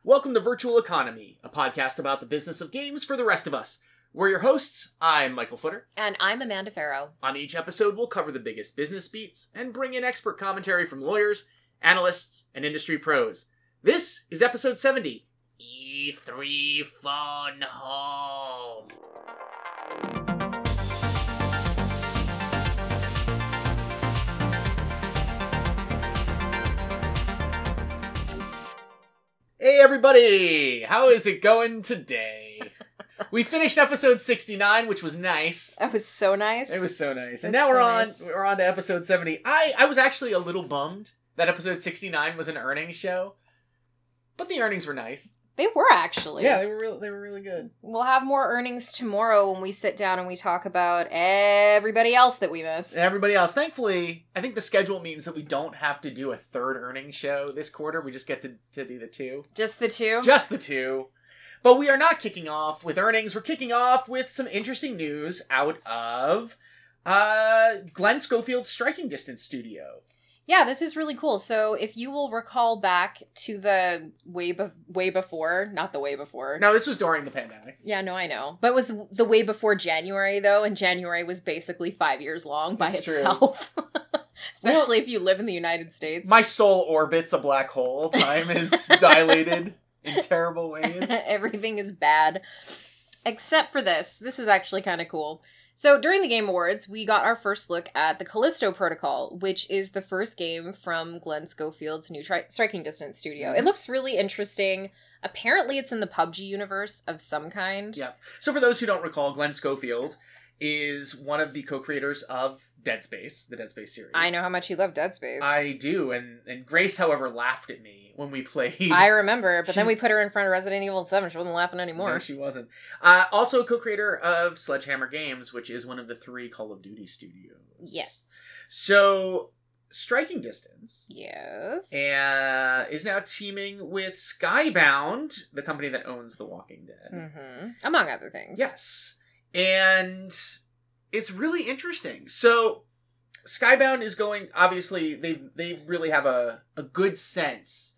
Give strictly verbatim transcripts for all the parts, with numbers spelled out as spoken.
Welcome to Virtual Economy, a podcast about the business of games for the rest of us. We're your hosts. I'm Michael Footer. And I'm Amanda Farrow. On each episode, we'll cover the biggest business beats and bring in expert commentary from lawyers, analysts, and industry pros. This is episode seventy, E three Phone Home. Hey everybody! How is it going today? We finished episode sixty-nine, which was nice. That was so nice. It was so nice. And It was now we're so on nice. we're on to episode seventy. I, I was actually a little bummed that episode sixty-nine was an earnings show. But the earnings were nice. They were actually. Yeah, they were real they were really good. We'll have more earnings tomorrow when we sit down and we talk about everybody else that we missed. And everybody else. Thankfully, I think the schedule means that we don't have to do a third earnings show this quarter. We just get to, to do the two. Just the two? Just the two. But we are not kicking off with earnings. We're kicking off with some interesting news out of uh, Glenn Schofield's Striking Distance studio. Yeah, this is really cool. So if you will recall back to the way, be- way before, not the way before. No, this was during the pandemic. Yeah, no, I know. But it was the way before January, though, and January was basically five years long by It's true. itself. Especially Well, if you live in the United States. My soul orbits a black hole. Time is dilated in terrible ways. Everything is bad. Except for this. This is actually kind of cool. So during the Game Awards, we got our first look at the Callisto Protocol, which is the first game from Glenn Schofield's new tri- Striking Distance studio. Mm-hmm. It looks really interesting. Apparently it's in the P U B G universe of some kind. Yeah. So for those who don't recall, Glenn Schofield is one of the co-creators of Dead Space, the Dead Space series. I know how much you love Dead Space. I do, and, and Grace, however, laughed at me when we played. I remember, but She- then we put her in front of Resident Evil seven. She wasn't laughing anymore. No, she wasn't. Uh, also a co-creator of Sledgehammer Games, which is one of the three Call of Duty studios. Yes. So, Striking Distance Yes. uh, is now teaming with Skybound, the company that owns The Walking Dead. Mm-hmm. Among other things. Yes. And it's really interesting. So, Skybound is going, obviously, they they really have a, a good sense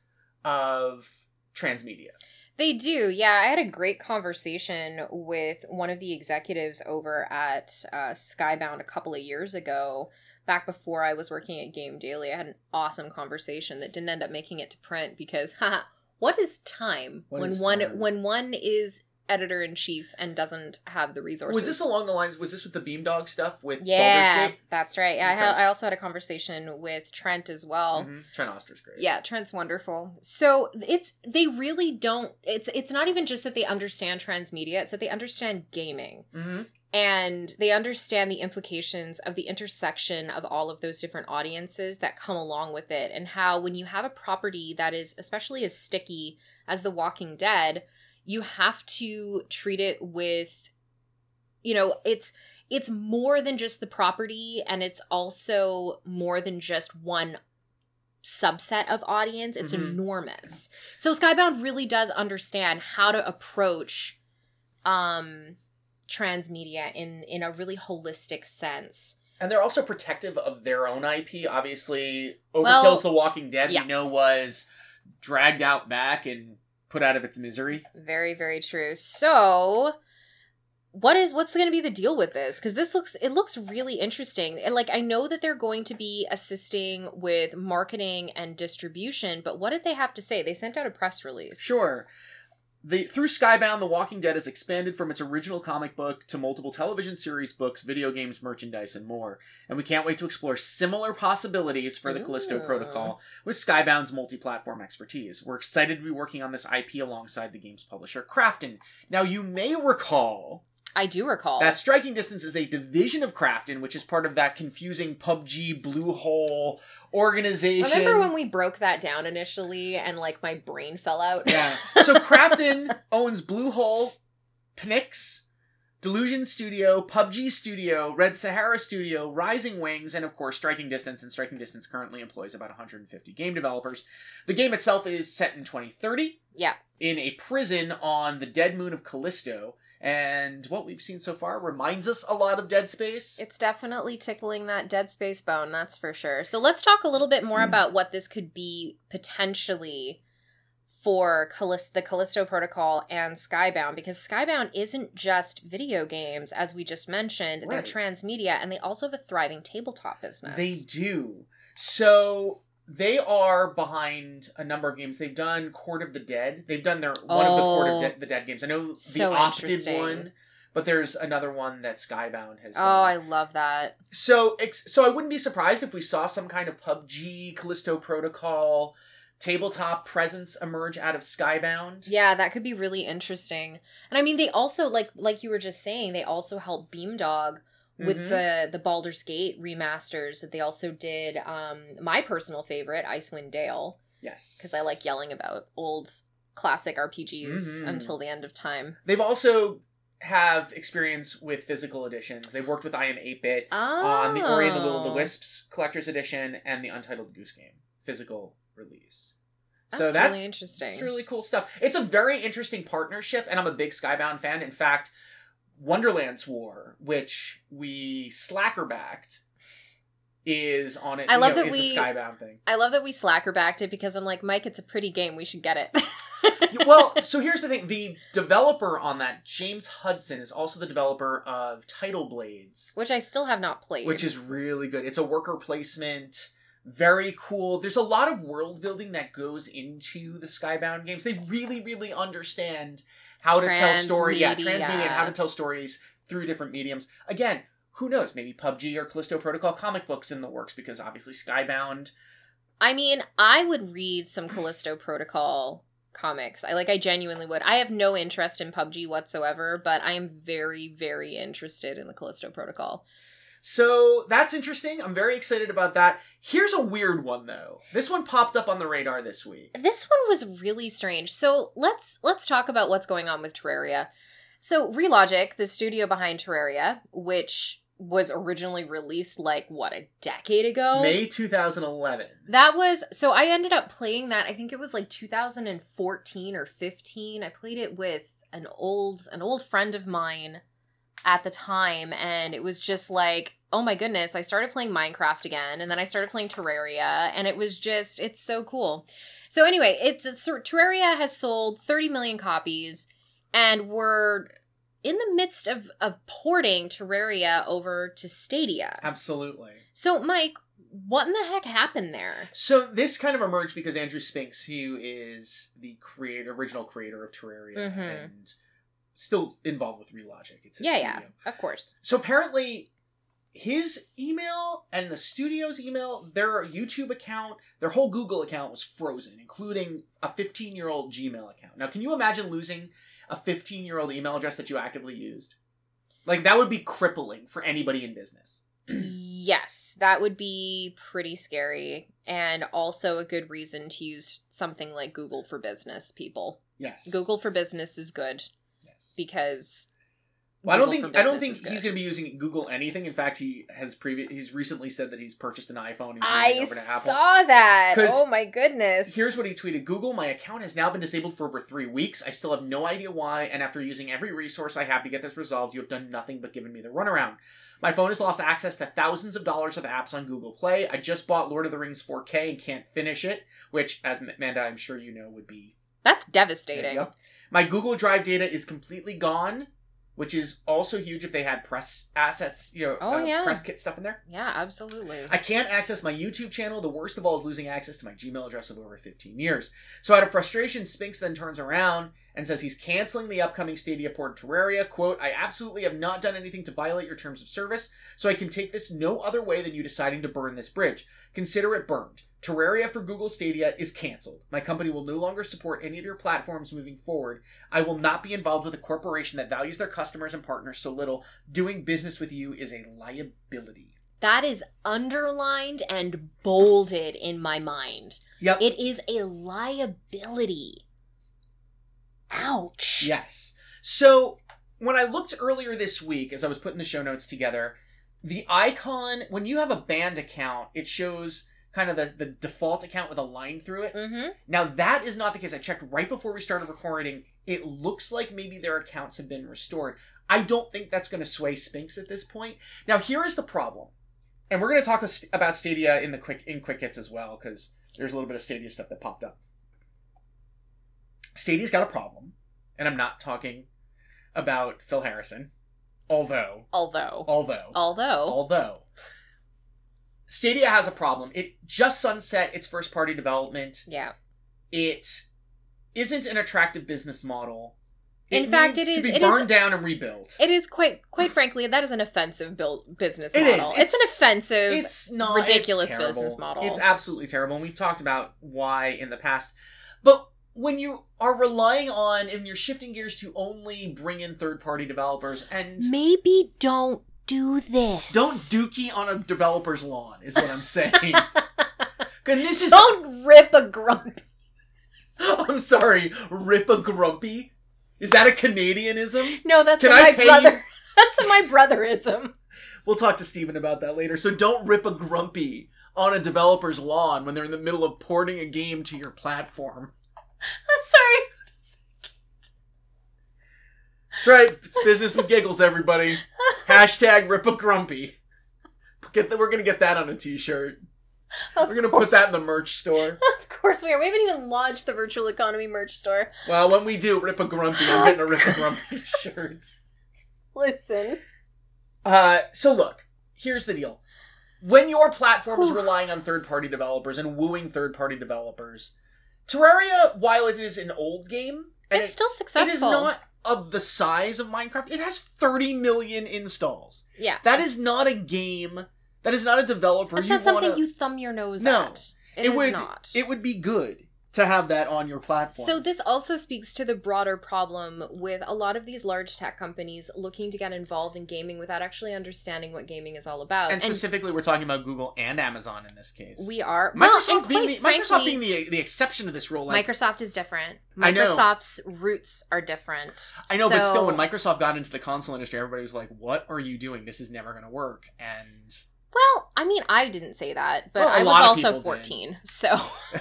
of transmedia. They do, yeah. I had a great conversation with one of the executives over at uh, Skybound a couple of years ago, back before I was working at Game Daily. I had an awesome conversation that didn't end up making it to print because, haha, what is time What when is one time? when one is editor-in-chief and doesn't have the resources? Was this along the lines, was this with the Beamdog stuff with Yeah, Baldur's Gate? that's right. Yeah, I, Okay. ha- I also had a conversation with Trent as well. Mm-hmm. Trent Oster's great. Yeah, Trent's wonderful. So it's they really don't. It's it's not even just that they understand transmedia; it's that they understand gaming Mm-hmm. and they understand the implications of the intersection of all of those different audiences that come along with it, and how when you have a property that is especially as sticky as The Walking Dead, you have to treat it with, you know, it's. It's more than just the property, and it's also more than just one subset of audience. It's Mhm. enormous. So Skybound really does understand how to approach um transmedia in in a really holistic sense. And they're also protective of their own I P. Obviously, Overkill's Well, The Walking Dead, yeah. we know, was dragged out back and put out of its misery. Very, very true. So what is what's going to be the deal with this? Because this looks it looks really interesting. And like I know that they're going to be assisting with marketing and distribution, but what did they have to say? They sent out a press release. Sure. The, through Skybound, The Walking Dead has expanded from its original comic book to multiple television series, books, video games, merchandise, and more. And we can't wait to explore similar possibilities for the Callisto Ooh. Protocol with Skybound's multi-platform expertise. We're excited to be working on this I P alongside the game's publisher, Krafton. Now, you may recall I do recall. that Striking Distance is a division of Krafton, which is part of that confusing P U B G Blue Hole organization. Remember when we broke that down initially and like my brain fell out? Yeah. So Krafton owns Blue Hole, Pnix, Delusion Studio, P U B G Studio, Red Sahara Studio, Rising Wings, and of course Striking Distance. And Striking Distance currently employs about one hundred fifty game developers. The game itself is set in twenty thirty. Yeah. In a prison on the dead moon of Callisto. And what we've seen so far reminds us a lot of Dead Space. It's definitely tickling that Dead Space bone, that's for sure. So let's talk a little bit more Mm. about what this could be potentially for Callisto, the Callisto Protocol and Skybound, because Skybound isn't just video games, as we just mentioned. Right. They're transmedia, and they also have a thriving tabletop business. They do. So they are behind a number of games. They've done Court of the Dead. They've done their one oh, of the Court of De- the Dead games. I know the so Op did interesting. one, but there's another one that Skybound has done. Oh, I love that. So, ex- so I wouldn't be surprised if we saw some kind of P U B G, Callisto Protocol, tabletop presence emerge out of Skybound. Yeah, that could be really interesting. And I mean, they also, like like you were just saying, they also helped Beamdog with Mhm. the, the Baldur's Gate remasters that they also did. Um, my personal favorite, Icewind Dale, Yes. because I like yelling about old classic R P Gs Mhm. until the end of time. They've also have experience with physical editions. They've worked with I Am eight bit Oh. on the Ori and the Will of the Wisps Collector's Edition and the Untitled Goose Game physical release. That's, so that's really interesting. It's really cool stuff. It's a very interesting partnership, and I'm a big Skybound fan. In fact, Wonderland's War, which we slacker backed, is on it. I love you know, that is we- a Skybound thing. I love that we slacker backed it because I'm like, Mike, it's a pretty game. We should get it. Well, so here's the thing. The developer on that, James Hudson, is also the developer of Tidal Blades, Which I still have not played. which is really good. It's a worker placement, very cool. There's a lot of world building that goes into the Skybound games. They really, really understand how to tell story. Yeah, Transmedia. transmedia and how to tell stories through different mediums. Again, who knows? Maybe P U B G or Callisto Protocol comic books in the works, because obviously Skybound. I mean, I would read some Callisto Protocol comics. I like I genuinely would. I have no interest in P U B G whatsoever, but I am very, very interested in the Callisto Protocol. So that's interesting. I'm very excited about that. Here's a weird one, though. This one popped up on the radar this week. This one was really strange. So let's let's talk about what's going on with Terraria. So Relogic, the studio behind Terraria, which was originally released like what, a decade ago? May two thousand eleven. That was, so I ended up playing that, I think it was like two thousand fourteen or fifteen. I played it with an old an old friend of mine at the time, and it was just like, oh my goodness, I started playing Minecraft again, and then I started playing Terraria, and it was just, it's so cool. So anyway, it's, it's Terraria has sold thirty million copies, and we're in the midst of, of porting Terraria over to Stadia. Absolutely. So, Mike, what in the heck happened there? So this kind of emerged because Andrew Spinks, who is the creator, original creator of Terraria, Mhm. and still involved with Relogic. It's his Yeah, studio. yeah, of course. So apparently, his email and the studio's email, their YouTube account, their whole Google account was frozen, including a fifteen-year-old Gmail account. Now, can you imagine losing a fifteen-year-old email address that you actively used? Like, that would be crippling for anybody in business. Yes, that would be pretty scary, and also a good reason to use something like Google for Business, people. Yes. Google for Business is good Yes. because Well, I don't Google think for I don't Business think is he's good. going to be using Google anything. In fact, he has previ- he's recently said that he's purchased an iPhone and he's I moving over to Apple. saw that. 'Cause Oh my goodness. Here's what he tweeted. Google, my account has now been disabled for over three weeks. I still have no idea why, and after using every resource I have to get this resolved, you have done nothing but given me the runaround. My phone has lost access to thousands of dollars of apps on Google Play. I just bought Lord of the Rings four K and can't finish it, which, as Amanda, I'm sure you know, would be... That's devastating. Yep. My Google Drive data is completely gone, which is also huge if they had press assets, you know, Oh, uh, yeah. press kit stuff in there. Yeah, absolutely. I can't access my YouTube channel. The worst of all is losing access to my Gmail address of over fifteen years. So out of frustration, Spinks then turns around and says he's canceling the upcoming Stadia port of Terraria. Quote, I absolutely have not done anything to violate your terms of service, so I can take this no other way than you deciding to burn this bridge. Consider it burned. Terraria for Google Stadia is canceled. My company will no longer support any of your platforms moving forward. I will not be involved with a corporation that values their customers and partners so little. Doing business with you is a liability. That is underlined and bolded in my mind. Yep. It is a liability. Ouch. Yes. So when I looked earlier this week, as I was putting the show notes together, the icon, when you have a band account, it shows kind of the, the default account with a line through it. Mm-hmm. Now, that is not the case. I checked right before we started recording. It looks like maybe their accounts have been restored. I don't think that's going to sway Spinks at this point. Now, here is the problem. And we're going to talk about Stadia in the quick in quick hits as well, because there's a little bit of Stadia stuff that popped up. Stadia's got a problem, and I'm not talking about Phil Harrison, although, Although. although, Although. although, Stadia has a problem. It just sunset its first-party development. Yeah. It isn't an attractive business model. In It fact, needs it is- to be it burned is- down and rebuilt. It is quite, quite frankly, that is an offensive built business It model. is. It's, an It's- offensive, It's not ridiculous it's terrible. business model. It's absolutely terrible, and we've talked about why in the past. But when you are relying on and you're shifting gears to only bring in third-party developers and Maybe don't do this. don't dookie on a developer's lawn is what I'm saying. And this is Don't rip a grump. I'm sorry, rip a grumpy? Is that a Canadianism? No, that's Can a I my pay brother. you- That's a my brotherism. We'll talk to Steven about that later. So don't rip a grumpy on a developer's lawn when they're in the middle of porting a game to your platform. Sorry. That's right. It's business with giggles, everybody. Hashtag rip a grumpy. Get the, we're going to get that on a t-shirt. Of We're going to course. put that in the merch store. Of course we are. We haven't even launched the virtual economy merch store. Well, when we do rip a grumpy, I'm getting a rip a grumpy shirt. Listen. Uh, so look, here's the deal. When your platform is relying on third-party developers and wooing third-party developers, Terraria, while it is an old game, and It's it, still successful. it is not of the size of Minecraft. It has thirty million installs. Yeah. That is not a game. That is not a developer. That's you not something wanna, you thumb your nose No. at. It, It is would. not. It would be good to have that on your platform. So this also speaks to the broader problem with a lot of these large tech companies looking to get involved in gaming without actually understanding what gaming is all about. and specifically, we're talking about Google and Amazon in this case. we are Microsoft well, and being quite the, frankly, Microsoft being the the exception to this rule. Like, Microsoft is different. I know. Microsoft's roots are different. I know, but So- still, when Microsoft got into the console industry, everybody was like, "What are you doing? This is never going to work." And Well, I mean, I didn't say that, but Well, a I was lot of also people fourteen, so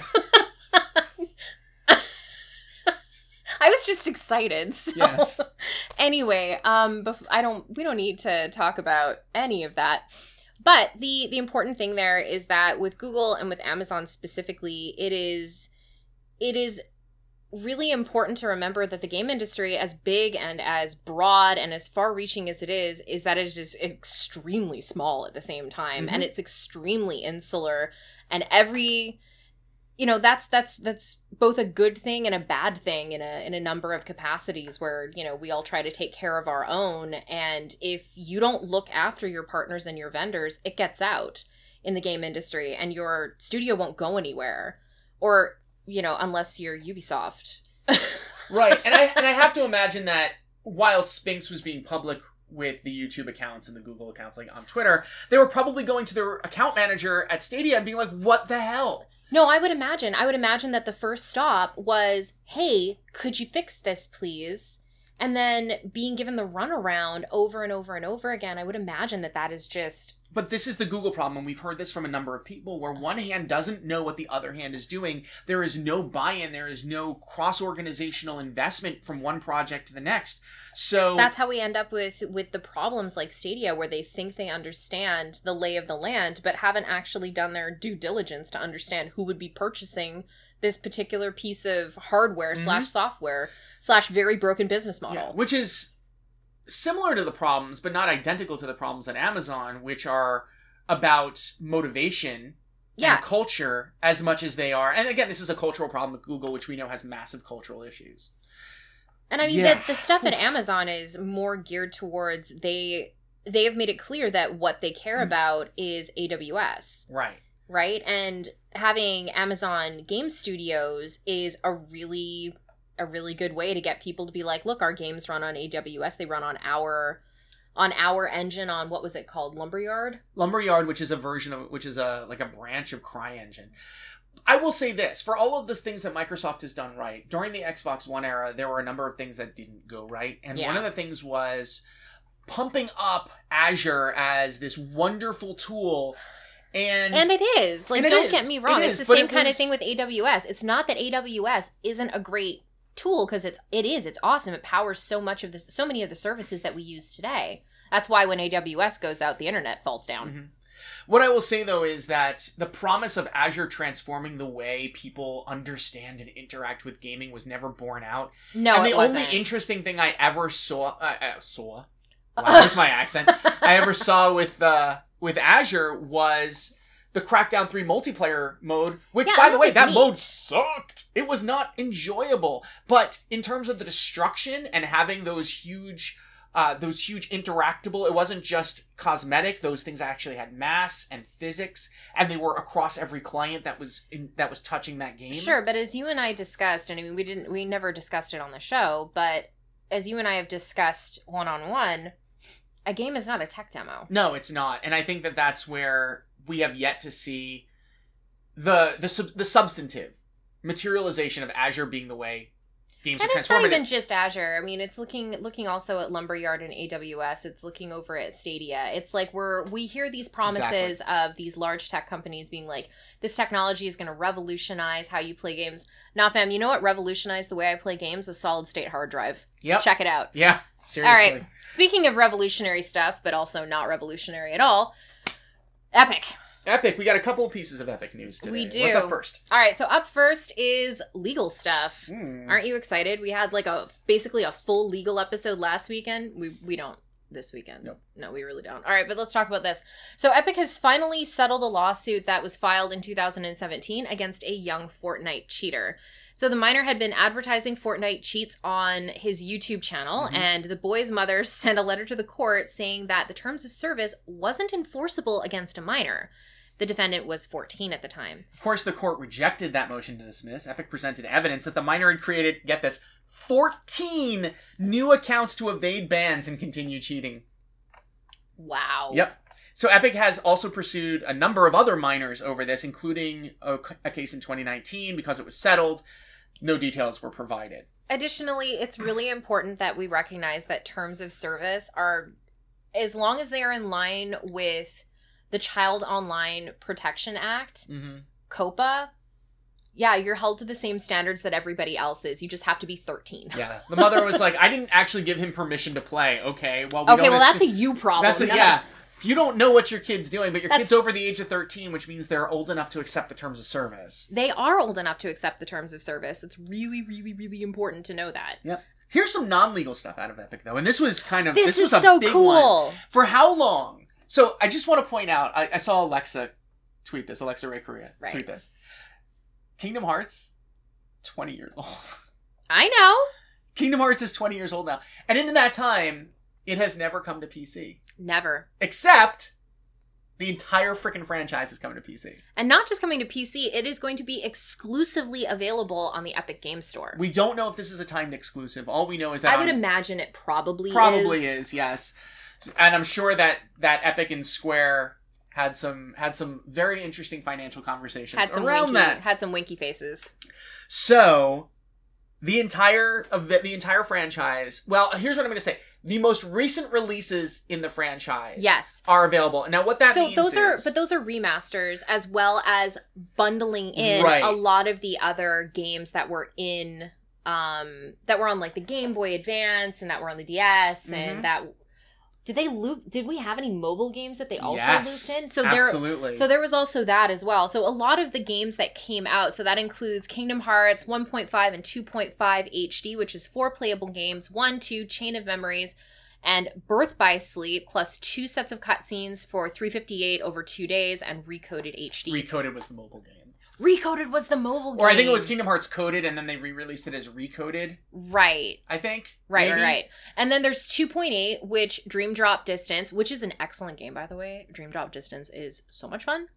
I was just excited. So. Yes. Anyway, um, bef- I don't. We don't need to talk about any of that. But the the important thing there is that with Google and with Amazon specifically, it is it is really important to remember that the game industry, as big and as broad and as far-reaching as it is, is that it is extremely small at the same time, Mhm. and it's extremely insular. And every, you know, that's that's that's both a good thing and a bad thing in a in a number of capacities. Where, you know, we all try to take care of our own, and if you don't look after your partners and your vendors, it gets out in the game industry, and your studio won't go anywhere, or, you know, unless you're Ubisoft. right, and I and I have to imagine that while Spinx was being public with the YouTube accounts and the Google accounts, like on Twitter, they were probably going to their account manager at Stadia and being like, "What the hell?" No, I would imagine. I would imagine that the first stop was, hey, could you fix this, please? And then being given the runaround over and over and over again, I would imagine that that is just... But this is the Google problem, and we've heard this from a number of people, where one hand doesn't know what the other hand is doing. There is no buy-in. There is no cross-organizational investment from one project to the next. So That's how we end up with, with the problems like Stadia, where they think they understand the lay of the land, but haven't actually done their due diligence to understand who would be purchasing this particular piece of hardware Mhm. slash software slash very broken business model. yeah, which is similar to the problems, but not identical to the problems at Amazon, which are about motivation Yeah. and culture as much as they are. And again, this is a cultural problem with Google, which we know has massive cultural issues. And I mean, Yeah. the, the stuff at Amazon is more geared towards they they have made it clear that what they care about is A W S, Right. right? And having Amazon Game Studios is a really a really good way to get people to be like, look, our games run on A W S. They run on our on our engine on what was it called, Lumberyard? Lumberyard, which is a version of, which is a like a branch of CryEngine. I will say this, for all of the things that Microsoft has done right, during the Xbox One era, there were a number of things that didn't go right. And Yeah. one of the things was pumping up Azure as this wonderful tool. And, And it is. Like, And it don't is. get me wrong. It It's is, the but same it kind of was- thing with A W S. It's not that A W S isn't a great tool, because it's it is. It's awesome. It powers so much of this, so many of the services that we use today. That's why when A W S goes out, the internet falls down. Mhm. What I will say, though, is that the promise of Azure transforming the way people understand and interact with gaming was never borne out. No, and the it wasn't. only interesting thing I ever saw... Uh, uh, saw? Wow, that's my accent. I ever saw with uh, with Azure was the Crackdown three multiplayer mode, which, Yeah, by that the way, was that neat. mode sucked. It was not enjoyable. But in terms of the destruction and having those huge... Uh, those huge interactable, it wasn't just cosmetic. Those things actually had mass and physics, and they were across every client that was in, that was touching that game. Sure, but as you and I discussed, and I mean, we didn't, we never discussed it on the show, but as you and I have discussed one-on-one, a game is not a tech demo. No, it's not, and I think that that's where we have yet to see the the sub- the substantive materialization of Azure being the way games And are it's not transformative. even just Azure. I mean, it's looking looking also at Lumberyard and A W S. It's looking over at Stadia. It's like we're we hear these promises of these large tech companies being like, this technology is going to revolutionize how you play games. Nah, fam, you know what revolutionized the way I play games? A solid state hard drive. Yep. Check it out. Yeah, seriously. All right. Speaking of revolutionary stuff, but also not revolutionary at all, Epic. Epic. We got a couple of pieces of Epic news today. We do. What's up first? All right, so up first is legal stuff. Hmm. Aren't you excited? We had like a basically a full legal episode last weekend. We we don't this weekend. Nope. No, we really don't. All right, but let's talk about this. So Epic has finally settled a lawsuit that was filed in two thousand seventeen against a young Fortnite cheater. So the minor had been advertising Fortnite cheats on his YouTube channel, Mhm. and the boy's mother sent a letter to the court saying that the terms of service wasn't enforceable against a minor. The defendant was fourteen at the time. Of course, the court rejected that motion to dismiss. Epic presented evidence that the minor had created, get this, fourteen new accounts to evade bans and continue cheating. Wow. Yep. So Epic has also pursued a number of other minors over this, including a, a case in twenty nineteen because it was settled. No details were provided. Additionally, it's really important that we recognize that terms of service are, as long as they are in line with the Child Online Protection Act, Mm-hmm. COPA, yeah, you're held to the same standards that everybody else is. You just have to be thirteen. Yeah. The mother was like, I didn't actually give him permission to play. Okay, well, we Okay, don't well, that's a assu- you problem. That's a, No. yeah. If you don't know what your kid's doing, but your That's- kid's over the age of thirteen, which means they're old enough to accept the terms of service. They are old enough to accept the terms of service. It's really, really, really important to know that. Yep. Here's some non-legal stuff out of Epic, though, and this was kind of This, this, is was a so big cool. one. For how long? So I just want to point out, I, I saw Alexa tweet this, Alexa Ray Correa Right. tweet this. Kingdom Hearts, twenty years old. I know. Kingdom Hearts is twenty years old now. And in that time, it has never come to P C. Never. Except the entire freaking franchise is coming to P C. And not just coming to P C, it is going to be exclusively available on the Epic Game Store. We don't know if this is a timed exclusive. All we know is that I would on- imagine it probably, probably is. is, yes. And I'm sure that that Epic and Square had some had some very interesting financial conversations Had some around winky, that. had some winky faces. So, the entire of the, the entire franchise. Well, here's what I'm going to say: the most recent releases in the franchise, Yes. are available. Now, what that so means those are is, but those are remasters as well as bundling in Right. a lot of the other games that were in um that were on like the Game Boy Advance and that were on the D S Mhm. and that did they loop did we have any mobile games that they also yes, looped in? So there absolutely. So there was also that as well. So a lot of the games that came out, so that includes Kingdom Hearts one point five and two point five H D, which is four playable games, one, two, Chain of Memories, and Birth by Sleep, plus two sets of cutscenes for three fifty-eight over two days, and Recoded H D. Recoded was the mobile game. Recoded was the mobile game. Or I think it was Kingdom Hearts Coded, and then they re-released it as Recoded, Right. I think. Right, Maybe? right, right. And then there's two point eight, which Dream Drop Distance, which is an excellent game, by the way. Dream Drop Distance is so much fun.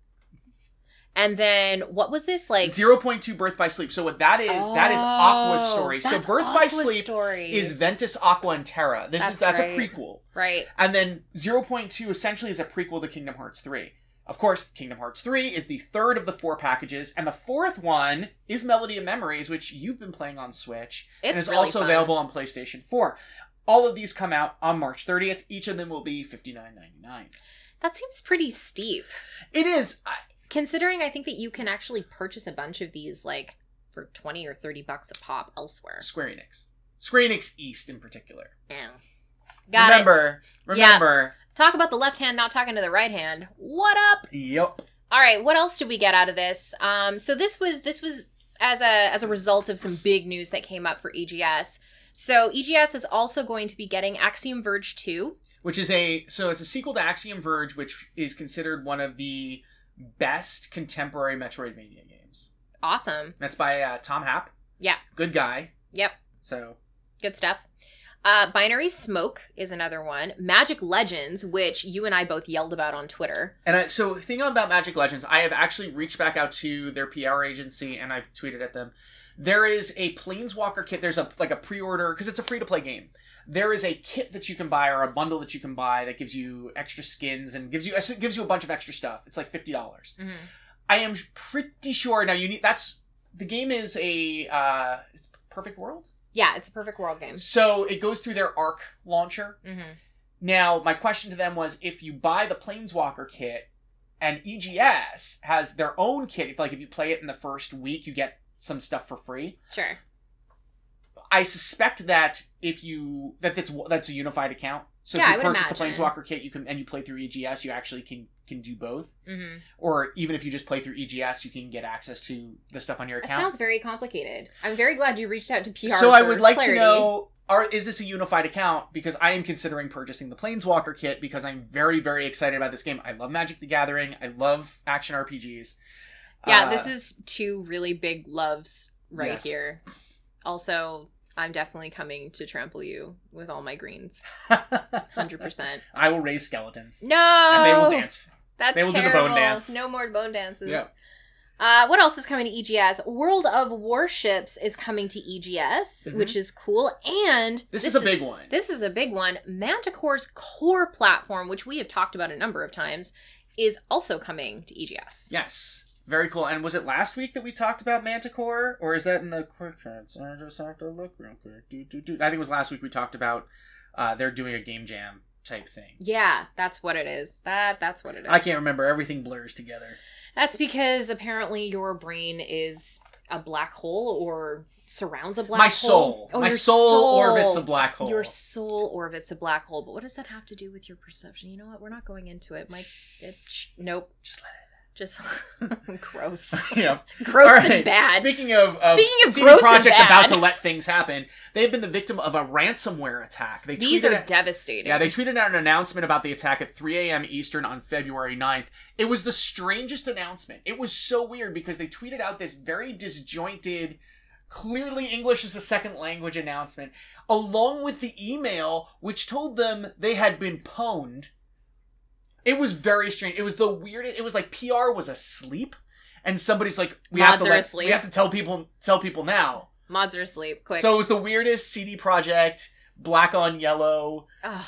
And then, what was this, like... zero point two Birth by Sleep. So what that is, that is Aqua's story. So Oh, that's Birth by Aqua's Sleep story. is Ventus, Aqua, and Terra. This That's is that's right. a prequel. Right. And then zero point two essentially is a prequel to Kingdom Hearts three. Of course, Kingdom Hearts three is the third of the four packages, and the fourth one is Melody of Memories, which you've been playing on Switch, It's and is really also fun. available on PlayStation four. All of these come out on March thirtieth. Each of them will be fifty-nine ninety-nine. That seems pretty steep. It is. I, Considering I think that you can actually purchase a bunch of these, like, for twenty or thirty bucks a pop elsewhere. Square Enix. Square Enix East in particular. Yeah. Got remember, Yeah. remember, Talk about the left hand not talking to the right hand. What up? Yep. All right, what else did we get out of this? Um, so this was this was as a as a result of some big news that came up for E G S. So E G S is also going to be getting Axiom Verge two. Which is a, so it's a sequel to Axiom Verge, which is considered one of the best contemporary Metroidvania games. Awesome. That's by uh, Tom Happ. Yeah. Good guy. Yep. So. Good stuff. Uh, Binary Smoke is another one. Magic Legends, which you and I both yelled about on Twitter. And I, so the thing about Magic Legends, I have actually reached back out to their P R agency and I tweeted at them. There is a Planeswalker kit. There's a like a pre-order, because it's a free-to-play game. There is a kit that you can buy or a bundle that you can buy that gives you extra skins and gives you gives you a bunch of extra stuff. It's like fifty dollars. Mm-hmm. I am pretty sure now you need that's the game is a uh, it's Perfect World. Yeah, it's a Perfect World game. So it goes through their Arc launcher. Mm-hmm. Now my question to them was, if you buy the Planeswalker kit and E G S has their own kit, if like if you play it in the first week, you get some stuff for free. Sure. I suspect that if you that that's that's a unified account. So yeah, if you purchase the imagine. Planeswalker kit, you can and you play through E G S, you actually can can do both. Mm-hmm. Or even if you just play through E G S, you can get access to the stuff on your account. It sounds very complicated. I'm very glad you reached out to P R. So I would like clarity. to know, are is this a unified account? Because I am considering purchasing the Planeswalker kit because I'm very very excited about this game. I love Magic the Gathering. I love action R P Gs. Yeah, uh, this is two really big loves right yes. here. Also, I'm definitely coming to trample you with all my greens. one hundred percent. I will raise skeletons. No! And they will dance. That's They will terrible. do the bone dance. No more bone dances. Yeah. Uh, what else is coming to E G S? World of Warships is coming to E G S, Mm-hmm. which is cool. And This, this is a big one. This is a big one. Manticore's core platform, which we have talked about a number of times, is also coming to E G S. Yes. Very cool. And was it last week that we talked about Manticore? Or is that in the quick cards? I just have to look real quick. Do, do, do. I think it was last week we talked about uh, they're doing a game jam type thing. Yeah, that's what it is. That That's what it is. I can't remember. Everything blurs together. That's because apparently your brain is a black hole or surrounds a black My hole. soul. Oh, My your soul, soul orbits a black hole. Your soul orbits a black hole. But what does that have to do with your perception? You know what? We're not going into it. Mike, it, sh- nope. Just let it. Just gross. Yeah. Gross All right. and bad. Speaking of, of Speaking of C D gross Projekt and bad. about to let things happen, they've been the victim of a ransomware attack. They These tweeted are at- devastating. Yeah, they tweeted out an announcement about the attack at three a.m. Eastern on February ninth. It was the strangest announcement. It was so weird because they tweeted out this very disjointed, clearly English as a second language announcement, along with the email which told them they had been pwned. It was very strange. It was the weirdest. It was like P R was asleep, and somebody's like, "We have Mods to are let, asleep. we have to tell people tell people now." Mods are asleep. Quick. So it was the weirdest C D Projekt black on yellow. Ugh.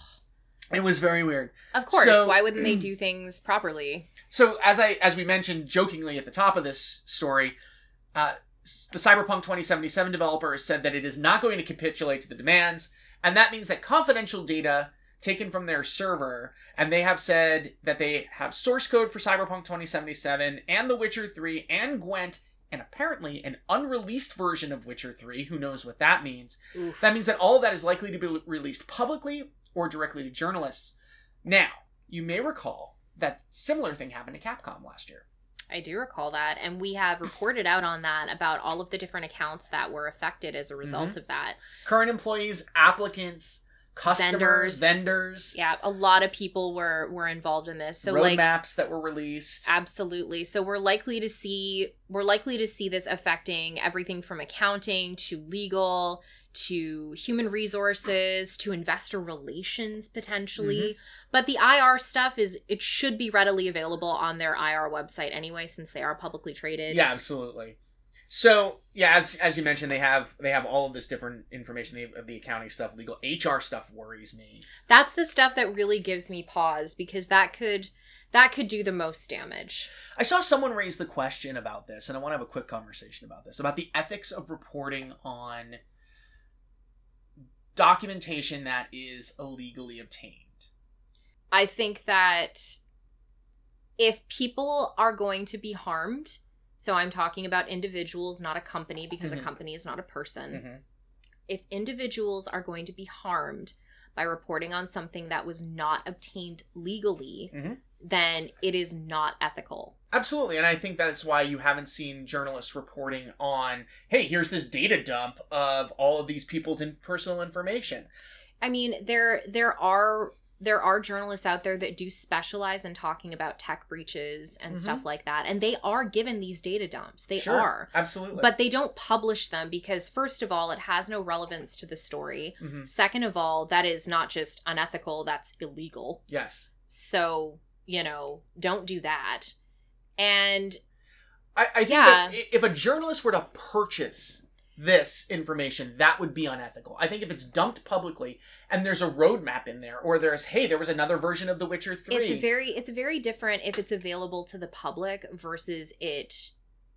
It was very weird. Of course. So- Why wouldn't they do things properly? So as I as we mentioned jokingly at the top of this story, uh, the Cyberpunk twenty seventy-seven developer has said that it is not going to capitulate to the demands, and that means that confidential data taken from their server, and they have said that they have source code for Cyberpunk twenty seventy-seven and The Witcher three and Gwent, and apparently an unreleased version of Witcher three. Who knows what that means? Oof. That means that all of that is likely to be released publicly or directly to journalists. Now, you may recall that similar thing happened to Capcom last year. I do recall that, and we have reported out on that about all of the different accounts that were affected as a result Mm-hmm. of that. Current employees, applicants, customers, Vendors. vendors, Yeah, a lot of people were were involved in this. So like roadmaps that were released. absolutely. So we're likely to see we're likely to see this affecting everything from accounting to legal to human resources to investor relations potentially. Mm-hmm. But the I R stuff is it should be readily available on their I R website anyway, since they are publicly traded. Yeah, absolutely. So, yeah, as as you mentioned, they have they have all of this different information. They have the accounting stuff, legal H R stuff worries me. That's the stuff that really gives me pause because that could that could do the most damage. I saw someone raise the question about this, and I want to have a quick conversation about this, about the ethics of reporting on documentation that is illegally obtained. I think that if people are going to be harmed, so I'm talking about individuals, not a company, because Mhm. a company is not a person. Mm-hmm. If individuals are going to be harmed by reporting on something that was not obtained legally, mm-hmm. then it is not ethical. Absolutely. And I think that's why you haven't seen journalists reporting on, hey, here's this data dump of all of these people's in- personal information. I mean, there there are there are journalists out there that do specialize in talking about tech breaches and mm-hmm. stuff like that. And they are given these data dumps. They sure, are. Absolutely. But they don't publish them because, first of all, it has no relevance to the story. Mm-hmm. Second of all, that is not just unethical, that's illegal. Yes. So, you know, don't do that. And I, I think yeah. that if a journalist were to purchase this information, that would be unethical. I think if it's dumped publicly and there's a roadmap in there, or there's, hey, there was another version of The Witcher three. It's very it's very different if it's available to the public versus it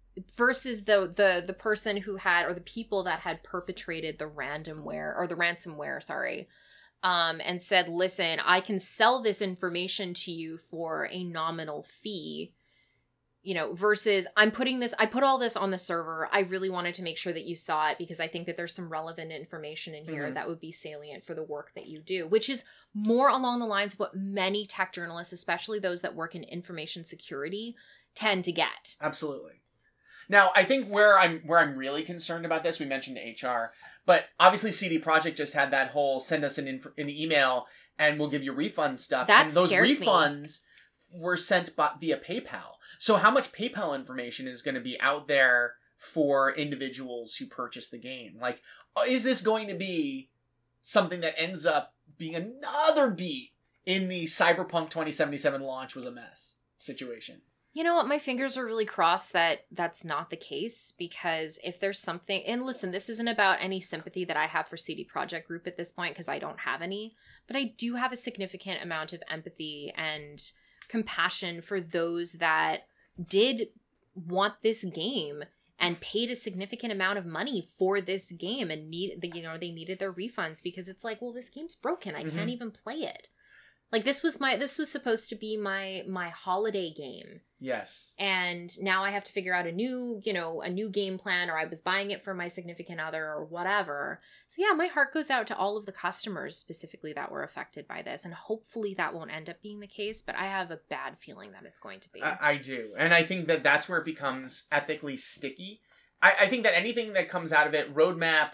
versus the the the person who had, or the people that had perpetrated the randomware or the ransomware, sorry. Um, and said, listen, I can sell this information to you for a nominal fee. You know, versus I'm putting this, I put all this on the server. I really wanted to make sure that you saw it because I think that there's some relevant information in here mm-hmm. that would be salient for the work that you do, which is more along the lines of what many tech journalists, especially those that work in information security, tend to get. Absolutely. Now, I think where I'm where I'm really concerned about this, we mentioned H R, but obviously C D Projekt just had that whole send us an inf- an email and we'll give you refund stuff. That and those scares refunds me. were sent by, via PayPal. So how much PayPal information is going to be out there for individuals who purchase the game? Like, is this going to be something that ends up being another beat in the Cyberpunk twenty seventy-seven launch was a mess situation? You know what? My fingers are really crossed that that's not the case, because if there's something, and listen, this isn't about any sympathy that I have for C D Projekt Group at this point, because I don't have any, but I do have a significant amount of empathy and compassion for those that did want this game and paid a significant amount of money for this game and need, you know, they needed their refunds because it's like, well, this game's broken. I mm-hmm. can't even play it. Like this was my, this was supposed to be my, my holiday game. Yes. And now I have to figure out a new, you know, a new game plan, or I was buying it for my significant other or whatever. So yeah, my heart goes out to all of the customers specifically that were affected by this. And hopefully that won't end up being the case, but I have a bad feeling that it's going to be. I, I do. And I think that that's where it becomes ethically sticky. I, I think that anything that comes out of it, roadmap,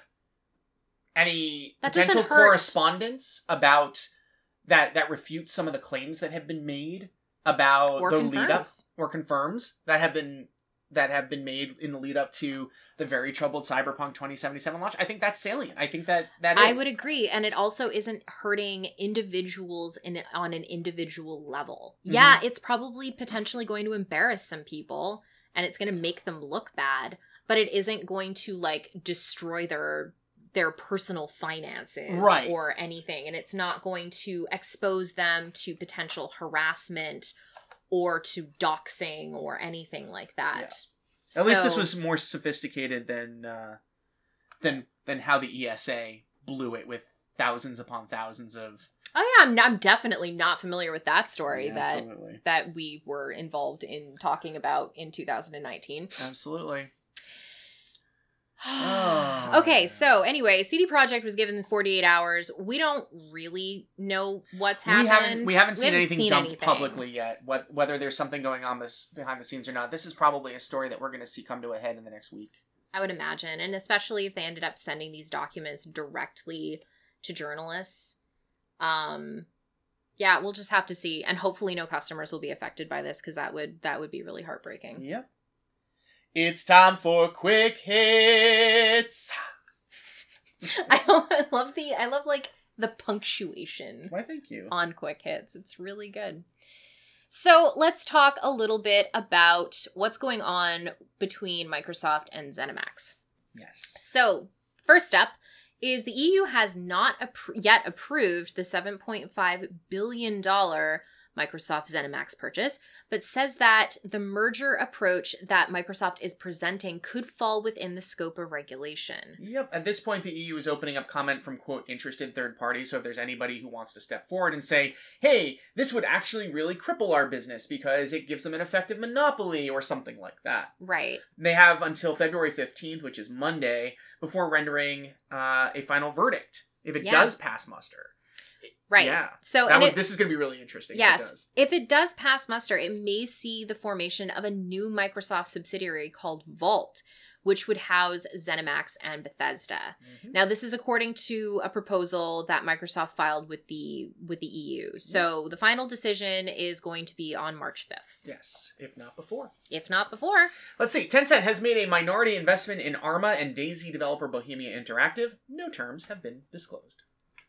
any that potential correspondence about that, that refutes some of the claims that have been made about or the confirms. lead up, or confirms that have been that have been made in the lead up to the very troubled Cyberpunk twenty seventy-seven launch. I think that's salient. I think that that is. I would agree, and it also isn't hurting individuals in on an individual level. Mm-hmm. Yeah, it's probably potentially going to embarrass some people, and it's going to make them look bad, but it isn't going to like destroy their their personal finances right. or anything. And it's not going to expose them to potential harassment or to doxing or anything like that. Yeah. So, at least this was more sophisticated than uh, than than how the E S A blew it with thousands upon thousands of... Oh yeah, I'm, I'm definitely not familiar with that story yeah, that absolutely. that we were involved in talking about in two thousand nineteen. Absolutely. Oh. Okay, so anyway, C D Projekt was given forty-eight hours. We don't really know what's happened. We haven't, we haven't seen we haven't anything seen dumped anything. publicly yet, what, whether there's something going on this, behind the scenes or not. This is probably a story that we're going to see come to a head in the next week. I would imagine, and especially if they ended up sending these documents directly to journalists. Um, yeah, we'll just have to see, and hopefully no customers will be affected by this, because that would that would be really heartbreaking. Yep. It's time for quick hits. I, I love the I love like the punctuation. Why, thank you. On quick hits. It's really good. So let's talk a little bit about what's going on between Microsoft and ZeniMax. Yes. So first up is the E U has not appro- yet approved the seven point five billion dollars Microsoft ZeniMax purchase, but says that the merger approach that Microsoft is presenting could fall within the scope of regulation. Yep. At this point, the E U is opening up comment from, quote, interested third parties. So if there's anybody who wants to step forward and say, hey, this would actually really cripple our business because it gives them an effective monopoly or something like that. Right. They have until February fifteenth, which is Monday, before rendering uh, a final verdict, if it yeah. does pass muster. Right. Yeah. So that and would, it, this is going to be really interesting. Yes. If it does. If it does pass muster, it may see the formation of a new Microsoft subsidiary called Vault, which would house ZeniMax and Bethesda. Mm-hmm. Now, this is according to a proposal that Microsoft filed with the with the E U. So yeah. the final decision is going to be on March fifth. Yes, if not before. If not before. Let's see. Tencent has made a minority investment in Arma and DayZ developer Bohemia Interactive. No terms have been disclosed.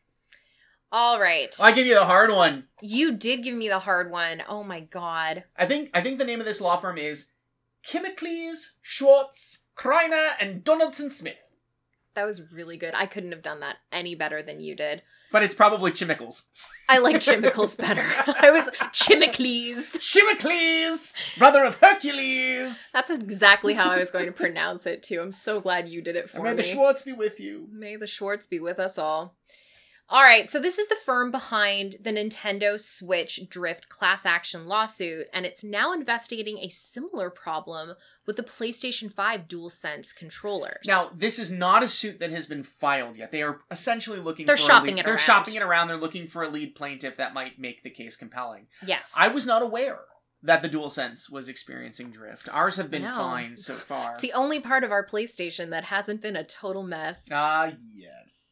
All right. I give you the hard one. You did give me the hard one. Oh my god. I think I think the name of this law firm is Chemicles, Schwartz, Kreiner, and Donaldson Smith. That was really good. I couldn't have done that any better than you did. But it's probably Chemicals. I like Chemicals better. I was Chemicles. Chemicles, brother of Hercules. That's exactly how I was going to pronounce it too. I'm so glad you did it for and may me. May the Schwartz be with you. May the Schwartz be with us all. All right, so this is the firm behind the Nintendo Switch Drift class action lawsuit, and it's now investigating a similar problem with the PlayStation five DualSense controllers. Now, this is not a suit that has been filed yet. They are essentially looking They're for shopping a lead, it They're around. shopping it around. They're looking for a lead plaintiff that might make the case compelling. Yes. I was not aware that the DualSense was experiencing drift. Ours have been No. fine so far. It's the only part of our PlayStation that hasn't been a total mess. Ah, uh, yes.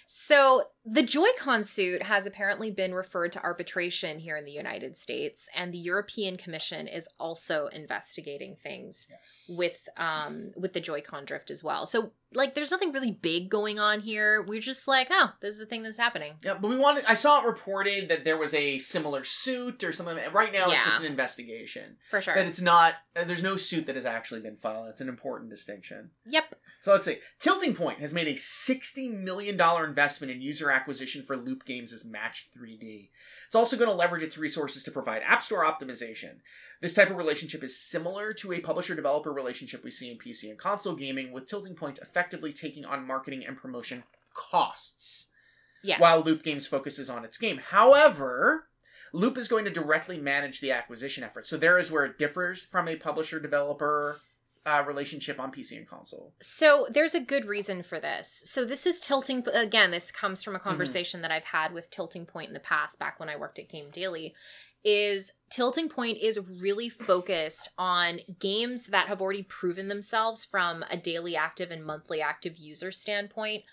So, the Joy-Con suit has apparently been referred to arbitration here in the United States, and the European Commission is also investigating things yes. with um with the Joy-Con drift as well. So, like, there's nothing really big going on here. We're just like, oh, this is a thing that's happening. Yeah, but we wanted. I saw it reported that there was a similar suit or something. Right now, it's Yeah. just an investigation. For sure. That it's not. Uh, there's no suit that has actually been filed. It's an important distinction. Yep. So let's see. Tilting Point has made a sixty million dollars investment in user acquisition for Loop Games' Match three D. It's also going to leverage its resources to provide App Store optimization. This type of relationship is similar to a publisher-developer relationship we see in P C and console gaming, with Tilting Point effectively taking on marketing and promotion costs. Yes. While Loop Games focuses on its game. However, Loop is going to directly manage the acquisition efforts. So there is where it differs from a publisher-developer Uh, relationship on P C and console. So there's a good reason for this. So this is Tilting, again, this comes from a conversation mm-hmm. that I've had with Tilting Point in the past, back when I worked at Game Daily, is Tilting Point is really focused on games that have already proven themselves from a daily active and monthly active user standpoint.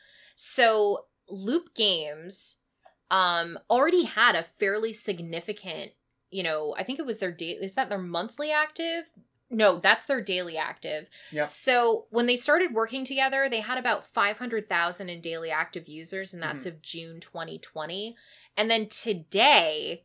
So Loop Games um, already had a fairly significant, you know, I think it was their day, is that their monthly active? No, that's their daily active. Yep. So when they started working together, they had about five hundred thousand in daily active users, and that's mm-hmm. of June twenty twenty. And then today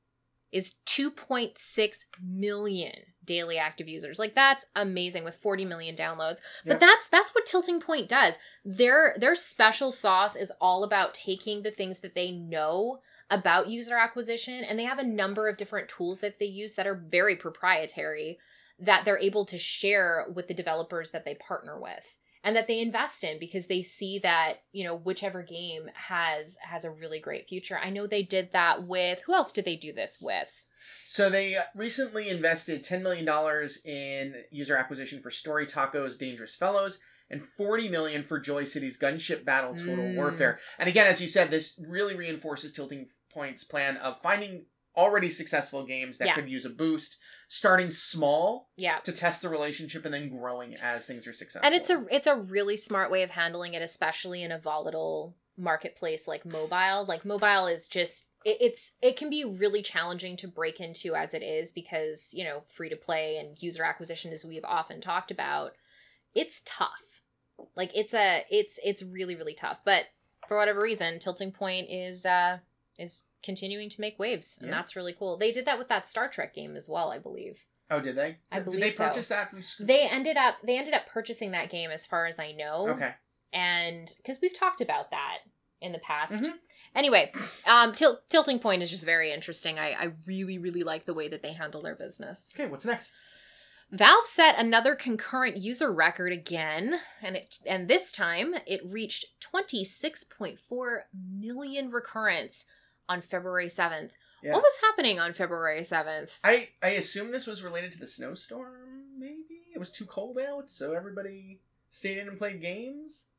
is two point six million daily active users. Like, that's amazing, with forty million downloads. But yep. that's that's what Tilting Point does. Their their special sauce is all about taking the things that they know about user acquisition, and they have a number of different tools that they use that are very proprietary, that they're able to share with the developers that they partner with and that they invest in, because they see that, you know, whichever game has has a really great future. I know they did that with, who else did they do this with? So they recently invested ten million dollars in user acquisition for Story Taco's Dangerous Fellows and forty million dollars for Joy City's Gunship Battle Total mm. Warfare. And again, as you said, this really reinforces Tilting Point's plan of finding already successful games that yeah. could use a boost, starting small yeah. to test the relationship, and then growing as things are successful. And it's a it's a really smart way of handling it, especially in a volatile marketplace like mobile. Like, mobile is just, it, it's it can be really challenging to break into as it is, because, you know, free to play and user acquisition, as we've often talked about, it's tough. Like, it's a it's it's really really tough. But for whatever reason, Tilting Point is uh is continuing to make waves, and yeah. that's really cool. They did that with that Star Trek game as well, I believe. Oh, did they? I did, believe Did they so. purchase that from? They ended up they ended up purchasing that game, as far as I know. Okay. And because we've talked about that in the past. Mm-hmm. Anyway, um, Til- Tilting Point is just very interesting. I, I really really like the way that they handle their business. Okay, what's next? Valve set another concurrent user record again, and it and this time it reached twenty-six point four million recurrents on February seventh. Yeah. What was happening on February seventh? I, I assume this was related to the snowstorm, maybe? It was too cold out, so everybody stayed in and played games?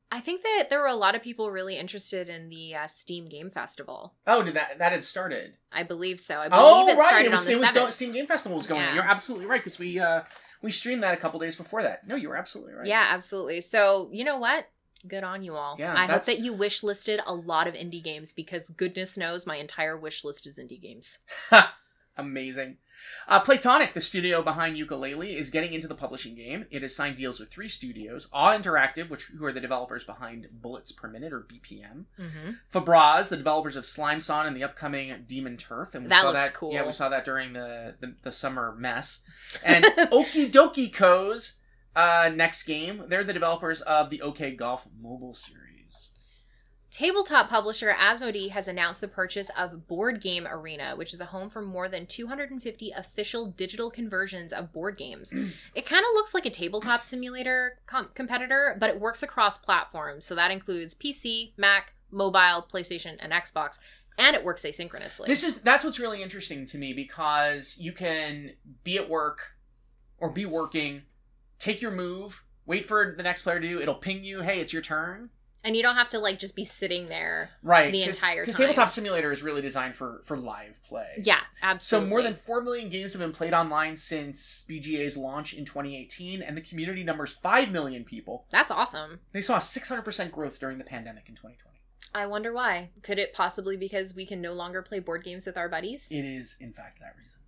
I think that there were a lot of people really interested in the uh, Steam Game Festival. Oh, did that that had started? I believe so. I believe oh, it right. started It was, on the it was seventh. go- Steam Game Festival was going. Yeah. on. You're absolutely right because we uh, we streamed that a couple days before that. No, you were absolutely right. Yeah, absolutely. So, you know what? Good on you all. Yeah, I hope that's- that you wish listed a lot of indie games because goodness knows my entire wish list is indie games. Amazing. Uh, Playtonic, the studio behind Yooka-Laylee, is getting into the publishing game. It has signed deals with three studios. Awe Interactive, which who are the developers behind Bullets Per Minute, or B P M. Mm-hmm. Fabraz, the developers of Slime Song and the upcoming Demon Turf. And we That saw looks that, cool. Yeah, we saw that during the, the, the summer mess. And Okie Dokie Co's uh, next game. They're the developers of the OK Golf mobile series. Tabletop publisher Asmodee has announced the purchase of Board Game Arena, which is a home for more than two hundred fifty official digital conversions of board games. It kind of looks like a tabletop simulator com- competitor, but it works across platforms. So that includes P C, Mac, mobile, PlayStation, and Xbox, and it works asynchronously. This is that's what's really interesting to me because you can be at work or be working, take your move, wait for the next player to do. It'll ping you, hey, it's your turn. And you don't have to like just be sitting there Right, the entire time. Because Tabletop Simulator is really designed for, for live play. Yeah, So absolutely. more than four million games have been played online since B G A's launch in twenty eighteen, and the community numbers five million people. That's awesome. They saw a six hundred percent growth during the pandemic in twenty twenty. I wonder why. Could it possibly because we can no longer play board games with our buddies? It is, in fact, that reason.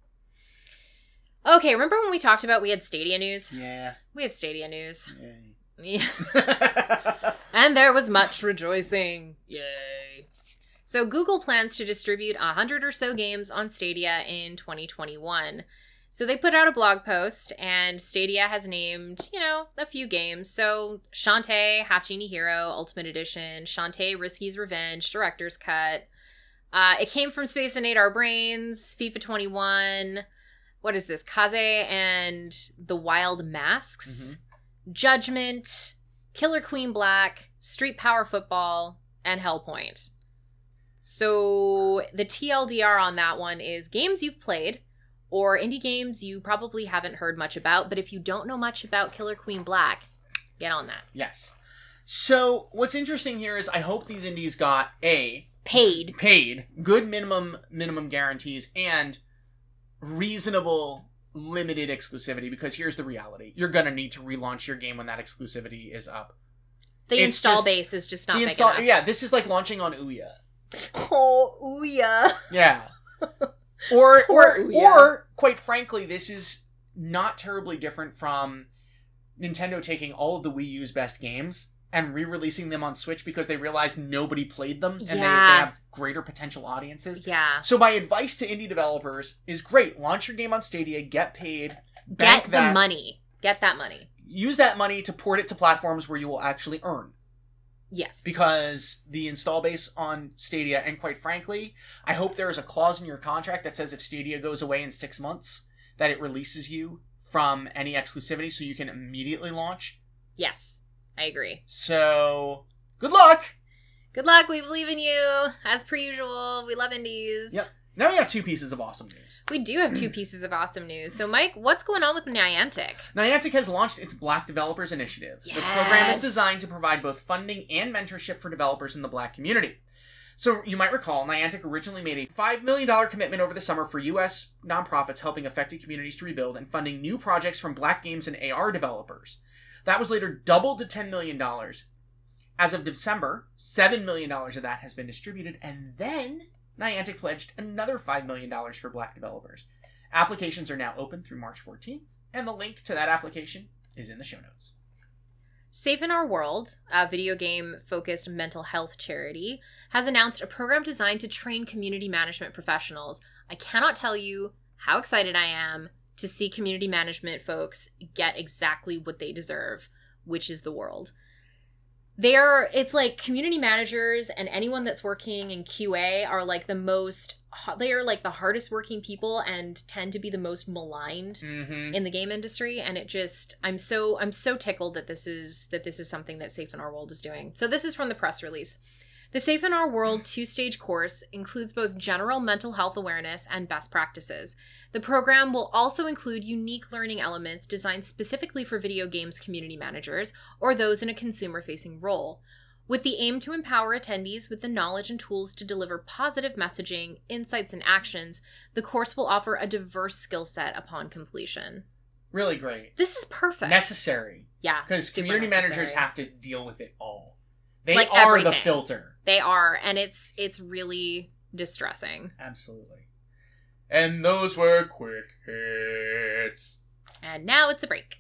Okay, remember when we talked about we had Stadia news? Yeah. We have Stadia news. Yay. Yeah. And there was much rejoicing. Yay. So Google plans to distribute a hundred or so games on Stadia in twenty twenty-one. So they put out a blog post, and Stadia has named, you know, a few games. So Shantae, Half Genie Hero, Ultimate Edition, Shantae, Risky's Revenge, Director's Cut. Uh, it came from Space and eight Our Brains, FIFA twenty-one. What is this? Kaze and the Wild Masks. Mm-hmm. Judgment, Killer Queen Black, Street Power Football, and Hellpoint. So the T L D R on that one is games you've played or indie games you probably haven't heard much about, but if you don't know much about Killer Queen Black, get on that. Yes. So what's interesting here is I hope these indies got A, Paid. paid, good minimum minimum guarantees, and reasonable limited exclusivity, because here's the reality. You're going to need to relaunch your game when that exclusivity is up. The It's install just- base is just not The big install, enough. yeah, this is like launching on Ouya. Oh, ooh, yeah. Yeah. Or, Poor or, Ouya. or, quite frankly, this is not terribly different from Nintendo taking all of the Wii U's best games and re-releasing them on Switch because they realized nobody played them and they, they Yeah. have greater potential audiences. Yeah. So my advice to indie developers is great. Launch your game on Stadia, get paid, bank Get that, the money. Get that money. use that money to port it to platforms where you will actually earn. Yes. Because the install base on Stadia, and quite frankly, I hope there is a clause in your contract that says if Stadia goes away in six months, that it releases you from any exclusivity so you can immediately launch. Yes. I agree. So, good luck! Good luck. We believe in you. As per usual, we love indies. Yep. Now we have two pieces of awesome news. We do have two pieces of awesome news. So, Mike, what's going on with Niantic? Niantic has launched its Black Developers Initiative. The program is Yes. designed to provide both funding and mentorship for developers in the Black community. So you might recall, Niantic originally made a five million dollars commitment over the summer for U S nonprofits helping affected communities to rebuild and funding new projects from Black games and A R developers. That was later doubled to ten million dollars. As of December, seven million dollars of that has been distributed, and then Niantic pledged another five million dollars for Black developers. Applications are now open through March fourteenth, and the link to that application is in the show notes. Safe in Our World, a video game-focused mental health charity, has announced a program designed to train community management professionals. I cannot tell you how excited I am to see community management folks get exactly what they deserve, which is the world. They're, it's like community managers and anyone that's working in Q A are like the most, they are like the hardest working people and tend to be the most maligned Mm-hmm. in the game industry. And it just, I'm so, I'm so tickled that this is, that this is something that Safe in Our World is doing. So this is from the press release. The Safe in Our World two-stage course includes both general mental health awareness and best practices. The program will also include unique learning elements designed specifically for video games community managers or those in a consumer-facing role, with the aim to empower attendees with the knowledge and tools to deliver positive messaging, insights, and actions. The course will offer a diverse skill set upon completion. Really great. This is perfect. Necessary. Yeah, because super community necessary. managers have to deal with it all. They Like are everything. the filter. They are, and it's it's really distressing. Absolutely. And those were quick hits. And now it's a break.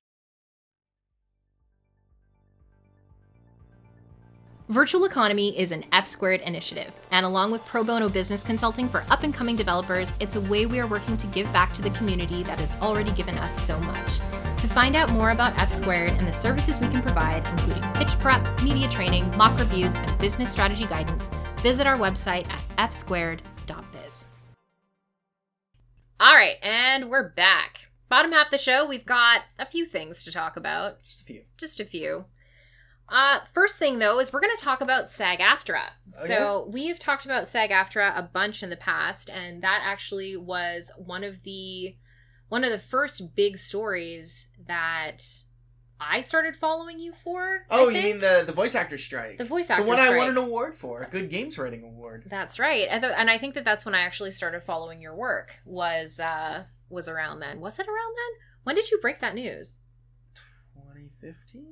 Virtual Economy is an F Squared initiative, and along with pro bono business consulting for up-and-coming developers, it's a way we are working to give back to the community that has already given us so much. To find out more about F Squared and the services we can provide, including pitch prep, media training, mock reviews, and business strategy guidance, visit our website at f squared dot biz. All right, and we're back. Bottom half of the show, we've got a few things to talk about. Just a few. Just a few. Uh, first thing, though, is we're going to talk about SAG-AFTRA. Oh, so yeah? We've talked about SAG-AFTRA a bunch in the past, and that actually was one of the one of the first big stories that I started following you for. Oh, I you think. mean the, the voice actor strike? The voice actor The one strike. I won an award for, a Good Games Writing Award. That's right. And, th- and I think that that's when I actually started following your work, was uh, was around then. Was it around then? When did you break that news? twenty fifteen?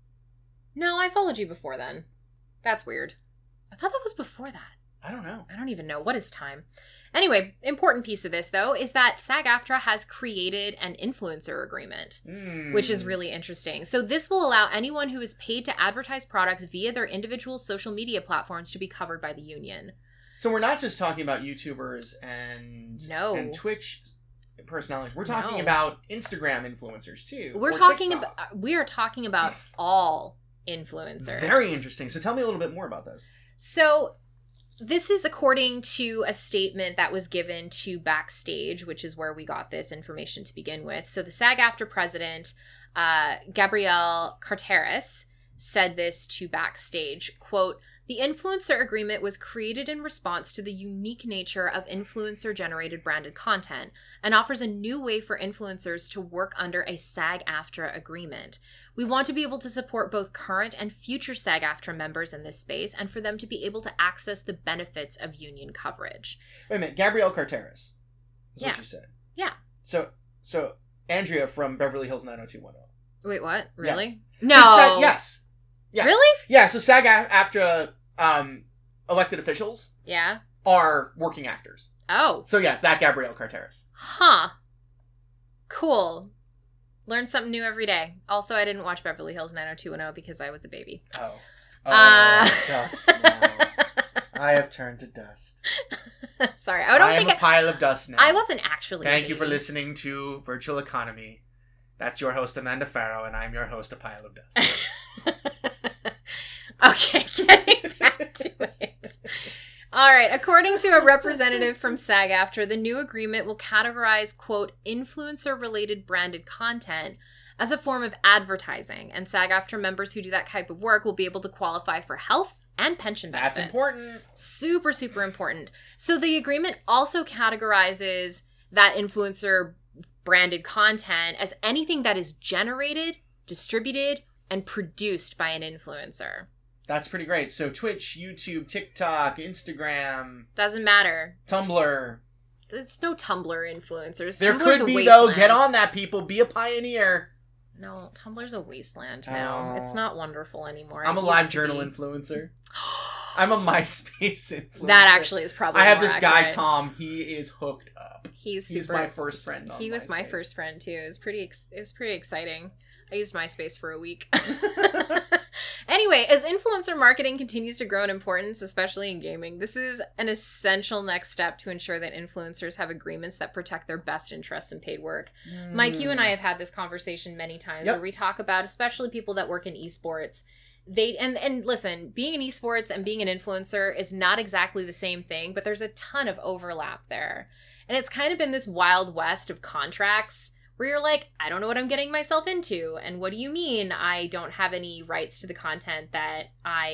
No, I followed you before then. That's weird. I thought that was before that. I don't know. I don't even know. What is time? Anyway, important piece of this, though, is that SAG-AFTRA has created an influencer agreement, Mm. which is really interesting. So this will allow anyone who is paid to advertise products via their individual social media platforms to be covered by the union. So we're not just talking about YouTubers and, No. and Twitch personalities. We're talking No. about Instagram influencers, too. We're or talking TikTok. about we are talking about all influencers. Very interesting. So tell me a little bit more about this. So this is according to a statement that was given to Backstage, which is where we got this information to begin with. So the SAG-AFTRA president, uh, Gabrielle Carteris, said this to Backstage, quote, "The influencer agreement was created in response to the unique nature of influencer-generated branded content and offers a new way for influencers to work under a SAG-AFTRA agreement. We want to be able to support both current and future SAG-AFTRA members in this space and for them to be able to access the benefits of union coverage." Wait a minute. Gabrielle Carteris is Yeah. what you said. Yeah. So, so Andrea from Beverly Hills nine oh two one oh. Wait, what? Really? Yes. No. The SAG- yes. Yes. Really? Yeah, so SAG-AFTRA um, elected officials Yeah. are working actors. Oh. So yes, that Gabrielle Carteris. Huh. Cool. Learn something new every day. Also, I didn't watch Beverly Hills nine oh two one oh because I was a baby. Oh. Oh, Uh. dust now. I have turned to dust. Sorry, I don't I think am a I, pile of dust now. I wasn't actually. a Thank you for baby. listening to Virtual Economy. That's your host, Amanda Farrow, and I'm your host, A Pile of Dust. Okay, getting back to it. All right. According to a representative from SAG-AFTRA, the new agreement will categorize, quote, influencer-related branded content as a form of advertising, and SAG-AFTRA members who do that type of work will be able to qualify for health and pension benefits. That's important. Super, super important. So the agreement also categorizes that influencer branded content as anything that is generated, distributed, and produced by an influencer. That's pretty great. So Twitch, YouTube, TikTok, Instagram, Doesn't matter. Tumblr. There's no Tumblr influencers. There Tumblr's could a be, wasteland. though. Get on that, people. Be a pioneer. No, Tumblr's a wasteland now. Oh. It's not wonderful anymore. I'm It a live used to journal be. influencer. I'm a MySpace influencer. That actually is probably I have more this guy, accurate. Tom. He is hooked up. He's He's super. my first friend on he was my MySpace. first friend too. It was pretty. Ex- it was pretty exciting. I used MySpace for a week. Anyway, as influencer marketing continues to grow in importance, especially in gaming, this is an essential next step to ensure that influencers have agreements that protect their best interests in paid work. Mm. Mike, you and I have had this conversation many times Yep. where we talk about, especially people that work in esports. They and and listen, being in esports and being an influencer is not exactly the same thing, but there's a ton of overlap there. And it's kind of been this wild west of contracts where you're like, I don't know what I'm getting myself into. And what do you mean I don't have any rights to the content that I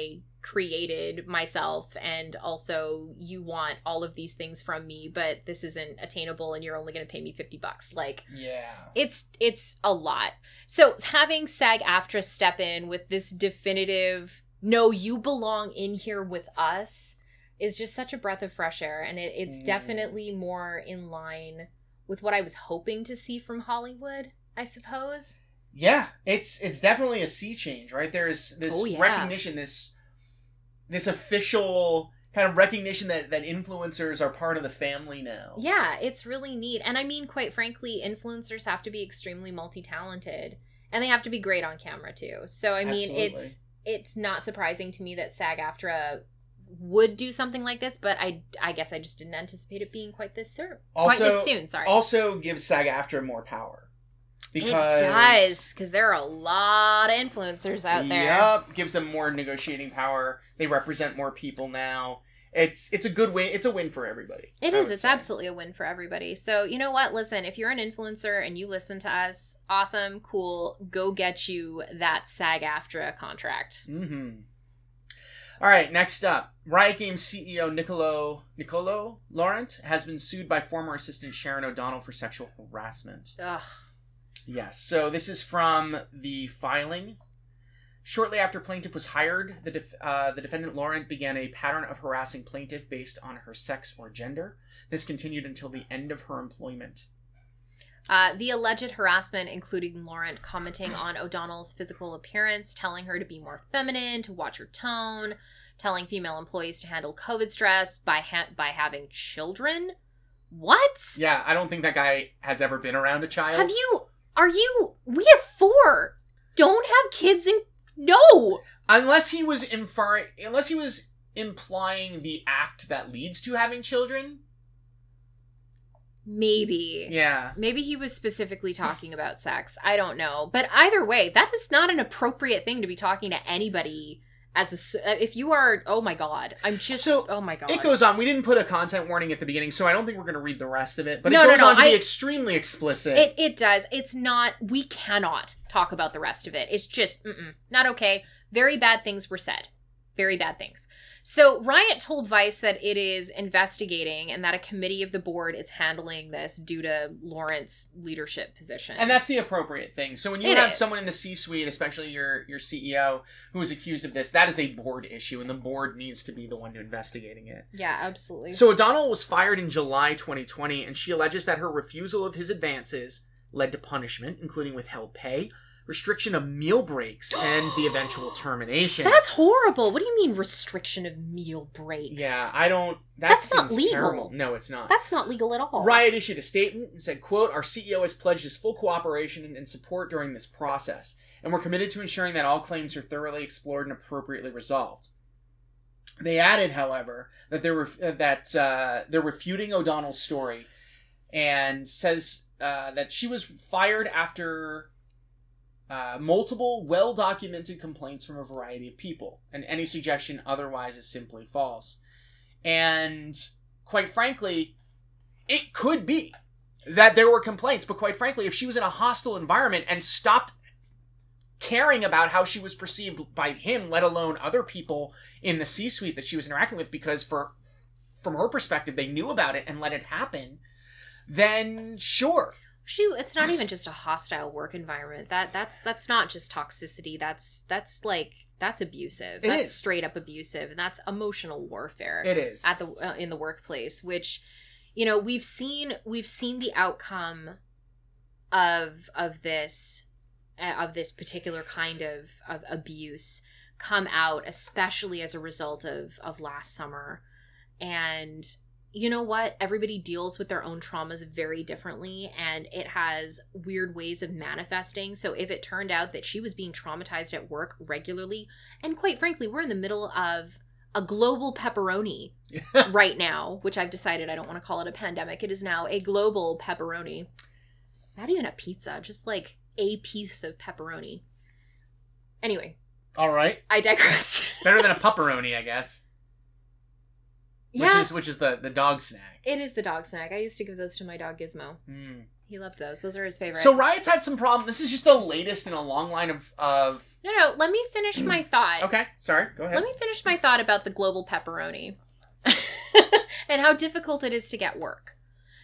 created myself, and also you want all of these things from me, but this isn't attainable and you're only going to pay me fifty bucks. Like, yeah, it's it's a lot. So having SAG-AFTRA step in with this definitive, no, you belong in here with us, is just such a breath of fresh air. And it, it's mm. definitely more in line with what I was hoping to see from Hollywood, I suppose. Yeah, it's it's definitely a sea change, right? There's this Oh, yeah. recognition, this this official kind of recognition that, that influencers are part of the family now. Yeah, it's really neat. And I mean, quite frankly, influencers have to be extremely multi-talented, and they have to be great on camera too. So I mean, Absolutely. it's it's not surprising to me that SAG-AFTRA would do something like this, but I, I guess I just didn't anticipate it being quite this soon. Also, quite this soon, sorry. Also gives SAG-AFTRA more power. Because, it does, because there are a lot of influencers out there. Yep, gives them more negotiating power. They represent more people now. It's it's a good win. It's a win for everybody. It I is. would It's say. absolutely a win for everybody. So, you know what? Listen, if you're an influencer and you listen to us, awesome, cool. Go get you that SAG-AFTRA contract. Mm-hmm. All right, next up. Riot Games C E O Nicolo, Nicolo Laurent has been sued by former assistant Sharon O'Donnell for sexual harassment. Ugh. Yes, so this is from the filing. Shortly after plaintiff was hired, the def- uh, the defendant Laurent began a pattern of harassing plaintiff based on her sex or gender. This continued until the end of her employment. Uh, the alleged harassment, including Laurent commenting on O'Donnell's physical appearance, telling her to be more feminine, to watch her tone, telling female employees to handle COVID stress by ha- by having children. What? Yeah, I don't think that guy has ever been around a child. Have you? Are you? We have four. Don't have kids in. No. Unless he was infer- unless he was implying the act that leads to having children. Maybe. Yeah. Maybe he was specifically talking about sex. I don't know. But either way, that is not an appropriate thing to be talking to anybody as a, if you are, oh my God, I'm just, So, oh my God. It goes on. We didn't put a content warning at the beginning, so I don't think we're going to read the rest of it. But No, it no, goes no, on to I- be extremely explicit. It it does. It's not, we cannot talk about the rest of it. It's just, mm-mm, not okay. Very bad things were said. Very bad things. So Riot told Vice that it is investigating and that a committee of the board is handling this due to Laurent's leadership position. And that's the appropriate thing. So when you It have is. someone in the C-suite, especially your, your C E O, who is accused of this, that is a board issue, and the board needs to be the one investigating it. Yeah, absolutely. So O'Donnell was fired in July twenty twenty, and she alleges that her refusal of his advances led to punishment, including withheld pay, restriction of meal breaks, and the eventual termination. That's horrible. What do you mean restriction of meal breaks? Yeah, I don't... That That's not seems legal. terrible. No, it's not. That's not legal at all. Riot issued a statement and said, quote, "Our C E O has pledged his full cooperation and support during this process, and we're committed to ensuring that all claims are thoroughly explored and appropriately resolved." They added, however, that they're ref- uh, that uh, they're refuting O'Donnell's story, and says uh, that she was fired after uh, multiple well-documented complaints from a variety of people, and any suggestion otherwise is simply false. And quite frankly, it could be that there were complaints, but quite frankly, if she was in a hostile environment and stopped caring about how she was perceived by him, let alone other people in the C-suite that she was interacting with, because for from her perspective, they knew about it and let it happen, then sure. She it's not even just a hostile work environment. That that's that's not just toxicity. That's that's like that's abusive. It that's is. straight up abusive, and that's emotional warfare. It is. At the uh, in the workplace, which you know, we've seen we've seen the outcome of of this uh, of this particular kind of of abuse come out, especially as a result of of last summer. And you know what? Everybody deals with their own traumas very differently, and it has weird ways of manifesting. So if it turned out that she was being traumatized at work regularly, and quite frankly, we're in the middle of a global pepperoni right now, which I've decided I don't want to call it a pandemic. It is now a global pepperoni. Not even a pizza, just like a piece of pepperoni. Anyway. All right. I digress. Better than a pepperoni, I guess. Which Yeah. is which is the, the dog snack. It is the dog snack. I used to give those to my dog Gizmo. Mm. He loved those. Those are his favorite. So Riot's had some problem. This is just the latest in a long line of... of... No, no. Let me finish my thought. Okay. Sorry. Go ahead. Let me finish my thought about the global pepperoni. And how difficult it is to get work.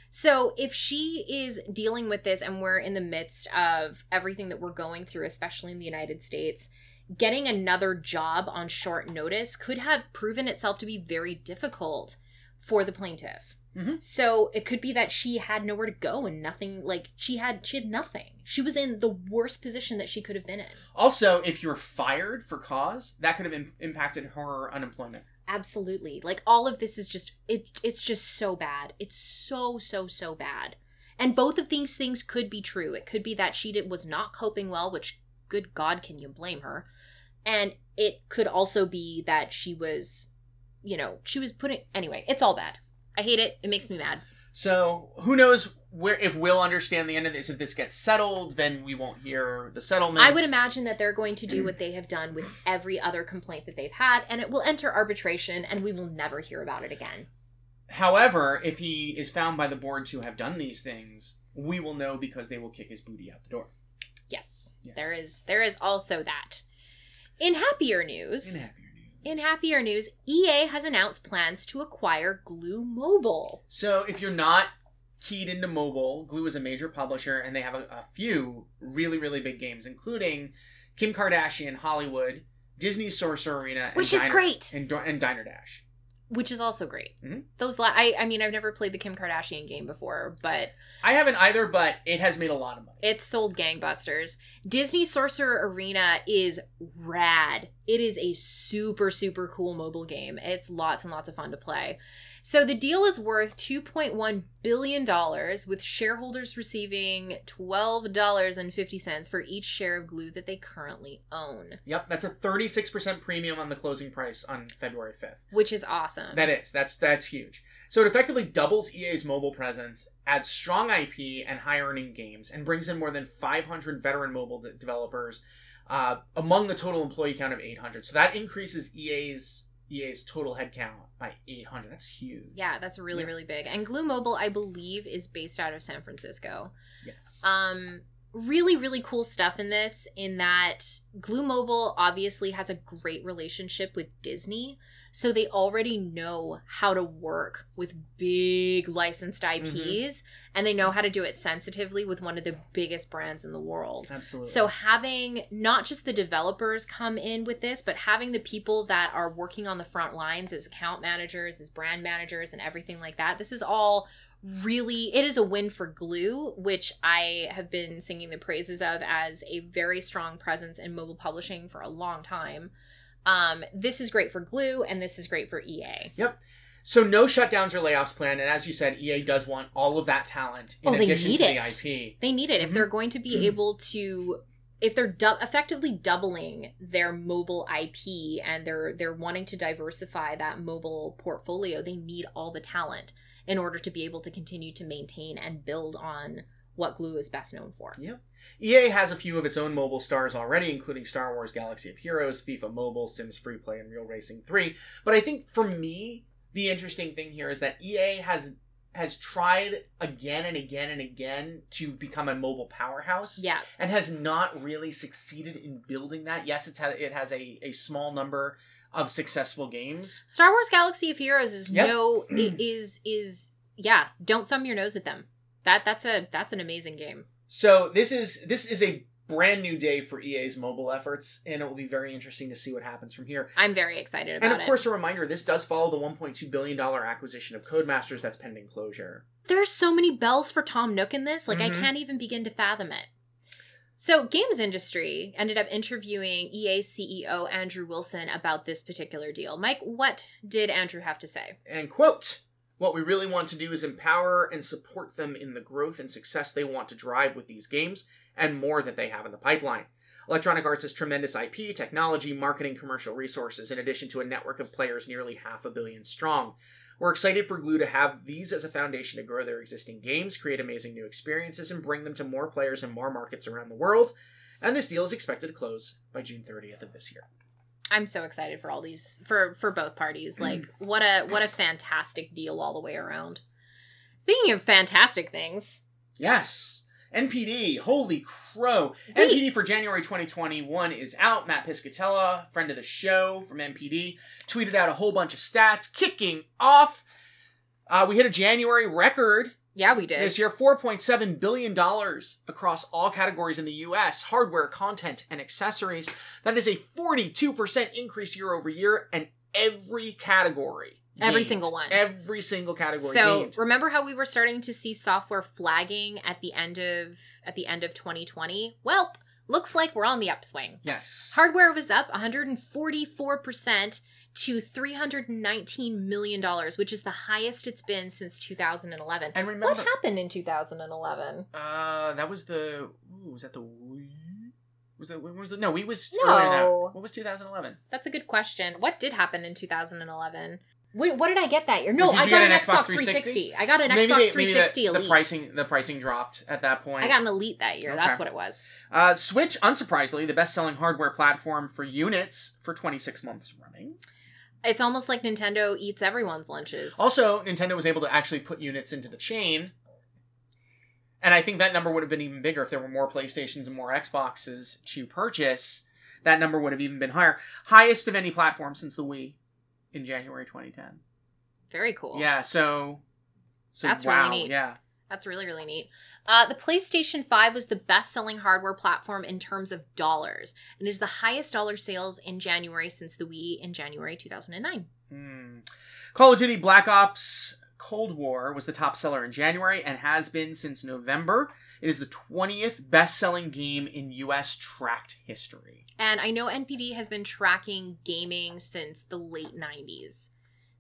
So if she is dealing with this and we're in the midst of everything that we're going through, especially in the United States, getting another job on short notice could have proven itself to be very difficult for the plaintiff. Mm-hmm. So it could be that she had nowhere to go and nothing, like she had, she had nothing. She was in the worst position that she could have been in. Also, if you're fired for cause, that could have im- impacted her unemployment. Absolutely. Like all of this is just, it. it's just so bad. It's so, so, so bad. And both of these things could be true. It could be that she did, was not coping well, which good God, can you blame her? And it could also be that she was, you know, she was putting, anyway, it's all bad. I hate it. It makes me mad. So who knows where if we'll understand the end of this. If this gets settled, then we won't hear the settlement. I would imagine that they're going to do what they have done with every other complaint that they've had, and it will enter arbitration, and we will never hear about it again. However, if he is found by the board to have done these things, we will know because they will kick his booty out the door. Yes, yes. there is there is also that. In happier news... In happier news. In happier news, E A has announced plans to acquire Glu Mobile. So if you're not keyed into mobile, Glu is a major publisher, and they have a, a few really, really big games, including Kim Kardashian, Hollywood, Disney's Sorcerer Arena, and Which is Diner, great. And, and Diner Dash. Which is also great. Mm-hmm. Those, la- I, I mean, I've never played the Kim Kardashian game before, but... I haven't either, but it has made a lot of money. It's sold gangbusters. Disney Sorcerer Arena is rad. It is a super, super cool mobile game. It's lots and lots of fun to play. So the deal is worth two point one billion dollars, with shareholders receiving twelve dollars and fifty cents for each share of Glu that they currently own. Yep, that's a thirty-six percent premium on the closing price on February fifth. Which is awesome. That is. That's that's huge. So it effectively doubles E A's mobile presence, adds strong I P and high-earning games, and brings in more than five hundred veteran mobile de- developers uh, among the total employee count of eight hundred. So that increases E A's E A's total headcount by eight hundred. That's huge. Yeah, that's really, yeah. really big. And Glu Mobile, I believe, is based out of San Francisco. Yes. Um, really, really cool stuff in this, in that Glu Mobile obviously has a great relationship with Disney. So they already know how to work with big licensed I Ps, mm-hmm. and they know how to do it sensitively with one of the biggest brands in the world. Absolutely. So having not just the developers come in with this, but having the people that are working on the front lines as account managers, as brand managers, and everything like that, this is all really, it is a win for Glu, which I have been singing the praises of as a very strong presence in mobile publishing for a long time. Um, this is great for Glu, and this is great for E A. Yep. So no shutdowns or layoffs planned, and as you said, E A does want all of that talent in oh, they addition need to it. the I P. They need it. Mm-hmm. If they're going to be mm-hmm. able to, if they're du- effectively doubling their mobile I P, and they're they're wanting to diversify that mobile portfolio, they need all the talent in order to be able to continue to maintain and build on what Glu is best known for. Yep. E A has a few of its own mobile stars already, including Star Wars Galaxy of Heroes, FIFA Mobile, Sims Freeplay, and Real Racing three. But I think for me, the interesting thing here is that E A has has tried again and again and again to become a mobile powerhouse. Yeah. And has not really succeeded in building that. Yes, it's had it has a, a small number of successful games. Star Wars Galaxy of Heroes is yep. no is is yeah, don't thumb your nose at them. That that's a that's an amazing game. So this is this is a brand new day for E A's mobile efforts, and it will be very interesting to see what happens from here. I'm very excited about it. And of course, it. a reminder, this does follow the one point two billion dollars acquisition of Codemasters that's pending closure. There's so many bells for Tom Nook in this, like mm-hmm. I can't even begin to fathom it. So Games Industry ended up interviewing E A C E O Andrew Wilson about this particular deal. Mike, what did Andrew have to say? And quote, "What we really want to do is empower and support them in the growth and success they want to drive with these games, and more that they have in the pipeline. Electronic Arts has tremendous I P, technology, marketing, commercial resources, in addition to a network of players nearly half a billion strong. We're excited for Glu to have these as a foundation to grow their existing games, create amazing new experiences, and bring them to more players in more markets around the world. And this deal is expected to close by June thirtieth of this year." I'm so excited for all these, for, for both parties. Like, what a what a fantastic deal all the way around. Speaking of fantastic things, Yes. N P D, holy crow. Wait. N P D for January twenty twenty-one is out. Matt Piscatella, friend of the show from N P D, tweeted out a whole bunch of stats. Kicking off, uh, we hit a January record. Yeah, we did. This year, four point seven billion dollars across all categories in the U S, hardware, content, and accessories. That is a forty-two percent increase year over year, and every category. Every gained. single one. Every single category So gained. remember how we were starting to see software flagging at the end of at the end of twenty twenty? Well, looks like we're on the upswing. Yes. Hardware was up one hundred forty-four percent to three hundred nineteen million dollars, which is the highest it's been since two thousand eleven. And remember, What happened in two thousand eleven? Uh, that was the. Ooh, was that the Wii? Was that when was the? No, Wii was No. earlier than that. What was two thousand eleven? That's a good question. What did happen in two thousand eleven? Wait, what did I get that year? No, Did I you got get an, an Xbox Xbox three three sixty. sixty? I got an Maybe Xbox they- three maybe sixty the, Elite. the pricing the pricing dropped at that point. I got an Elite that year. Okay. That's what it was. Uh, Switch, unsurprisingly, the best-selling hardware platform for units for twenty-six months running. It's almost like Nintendo eats everyone's lunches. Also, Nintendo was able to actually put units into the chain. And I think that number would have been even bigger if there were more PlayStations and more Xboxes to purchase. That number would have even been higher. Highest of any platform since the Wii in January twenty ten. Very cool. Yeah, so... so That's wow, really neat. Yeah. That's really, really neat. Uh, the PlayStation five was the best-selling hardware platform in terms of dollars, and is the highest dollar sales in January since the Wii in January two thousand nine. Hmm. Call of Duty Black Ops Cold War was the top seller in January and has been since November. It is the twentieth best-selling game in U S tracked history. And I know N P D has been tracking gaming since the late nineties.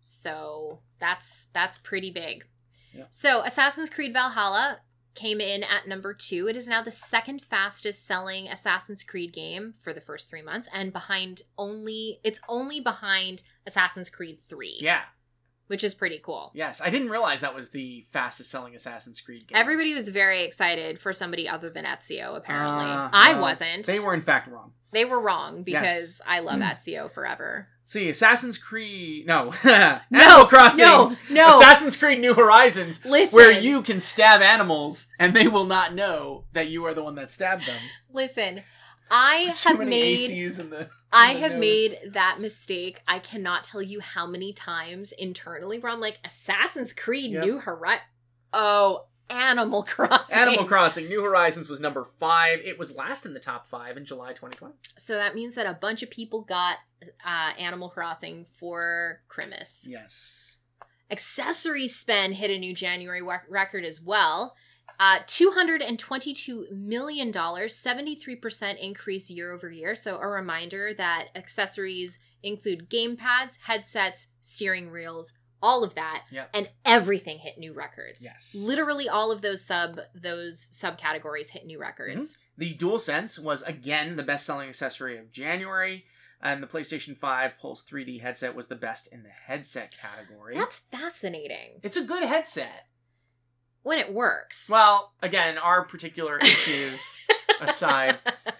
So that's that's pretty big. Yeah. So Assassin's Creed Valhalla came in at number two. It is now the second fastest selling Assassin's Creed game for the first three months, and behind only it's only behind Assassin's Creed three. Yeah. Which is pretty cool. Yes, I didn't realize that was the fastest selling Assassin's Creed game. Everybody was very excited for somebody other than Ezio, apparently. Uh, I well, wasn't. They were in fact wrong. They were wrong because Yes. I love Ezio forever. See, Assassin's Creed... No. Animal Crossing. No, no. Assassin's Creed New Horizons. Listen. Where you can stab animals and they will not know that you are the one that stabbed them. Listen, I Too have many made... A Cs in the... I the have notes. made that mistake. I cannot tell you how many times internally where I'm like, Assassin's Creed Yep. New Horizons. Oh, Animal Crossing. Animal Crossing New Horizons was number five. It was last in the top five in July twenty twenty. So that means that a bunch of people got uh, Animal Crossing for Christmas. Yes. Accessory spend hit a new January wa- record as well. Uh, two hundred twenty-two million dollars, seventy-three percent increase year over year. So a reminder that accessories include gamepads, headsets, steering wheels, all of that, Yep. and everything hit new records. Yes. Literally all of those sub those subcategories hit new records. The DualSense was again the best-selling accessory of January, and the PlayStation five Pulse three D headset was the best in the headset category. That's fascinating It's a good headset. when it works. Well, again, our particular issues aside.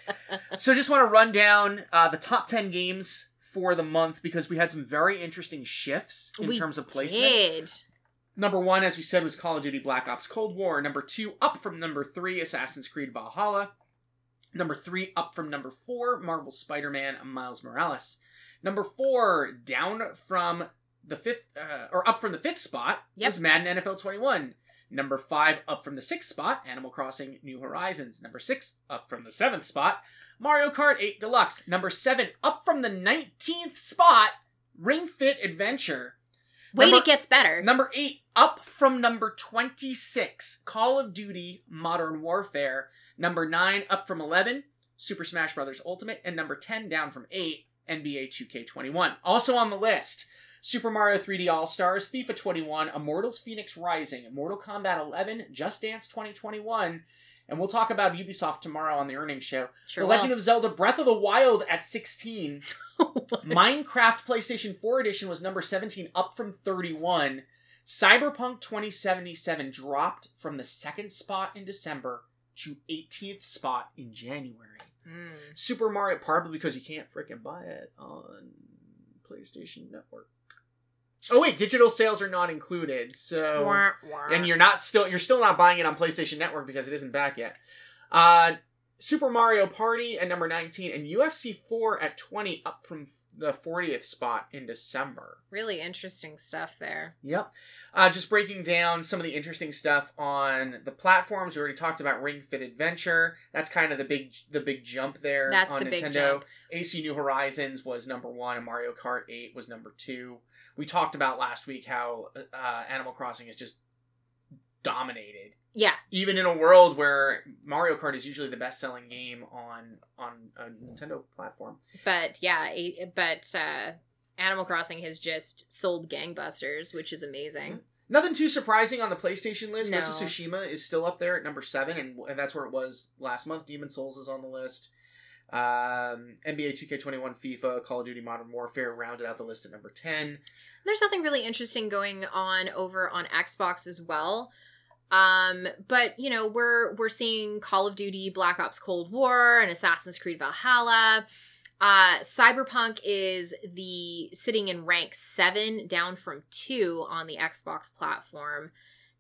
So just want to run down uh, the top ten games for the month because we had some very interesting shifts in we terms of placement. did. Number one, as we said, was Call of Duty Black Ops Cold War. Number two, up from number three, Assassin's Creed Valhalla. Number three, up from number four, Marvel Spider-Man Miles Morales. Number four, down from the fifth, uh, or up from the fifth spot, Yep. was Madden N F L twenty-one. Number five, up from the sixth spot, Animal Crossing New Horizons. Number six, up from the seventh spot, Mario Kart eight Deluxe. Number seven, up from the nineteenth spot, Ring Fit Adventure. Wait, Number- it gets better. Number eight, up from number twenty-six, Call of Duty Modern Warfare. Number nine, up from eleven, Super Smash Bros. Ultimate. And number ten, down from eight, N B A two K twenty-one. Also on the list, Super Mario three D All-Stars, FIFA twenty-one, Immortals Phoenix Rising, Mortal Kombat eleven, Just Dance twenty twenty-one, and we'll talk about Ubisoft tomorrow on the earnings show. Sure The will. Legend of Zelda Breath of the Wild at sixteen. Minecraft PlayStation four Edition was number seventeen, up from thirty-one. Cyberpunk twenty seventy-seven dropped from the second spot in December to eighteenth spot in January. Mm. Super Mario, probably because you can't freaking buy it on PlayStation Network. Oh wait, digital sales are not included. So Wah, wah. and you're not still you're still not buying it on PlayStation Network because it isn't back yet. Uh, Super Mario Party at number nineteen and U F C four at twenty, up from the fortieth spot in December. Really interesting stuff there. Yep. Uh, just breaking down some of the interesting stuff on the platforms. We already talked about Ring Fit Adventure. That's kind of the big the big jump there. That's on the Nintendo. big jump. A C New Horizons was number one, and Mario Kart eight was number two. We talked about last week how uh, Animal Crossing is just dominated. Yeah. Even in a world where Mario Kart is usually the best-selling game on on a Nintendo platform. But yeah, a- but uh, Animal Crossing has just sold gangbusters, which is amazing. Mm-hmm. Nothing too surprising on the PlayStation list. No. Ghost of Tsushima is still up there at number seven, and, and that's where it was last month. Demon's Souls is on the list. Um, N B A two K twenty-one, FIFA, Call of Duty Modern Warfare rounded out the list at number ten. There's something really interesting going on over on Xbox as well. Um, but you know, we're we're seeing Call of Duty Black Ops Cold War and Assassin's Creed Valhalla. Uh, Cyberpunk is the sitting in rank seven, down from two on the Xbox platform.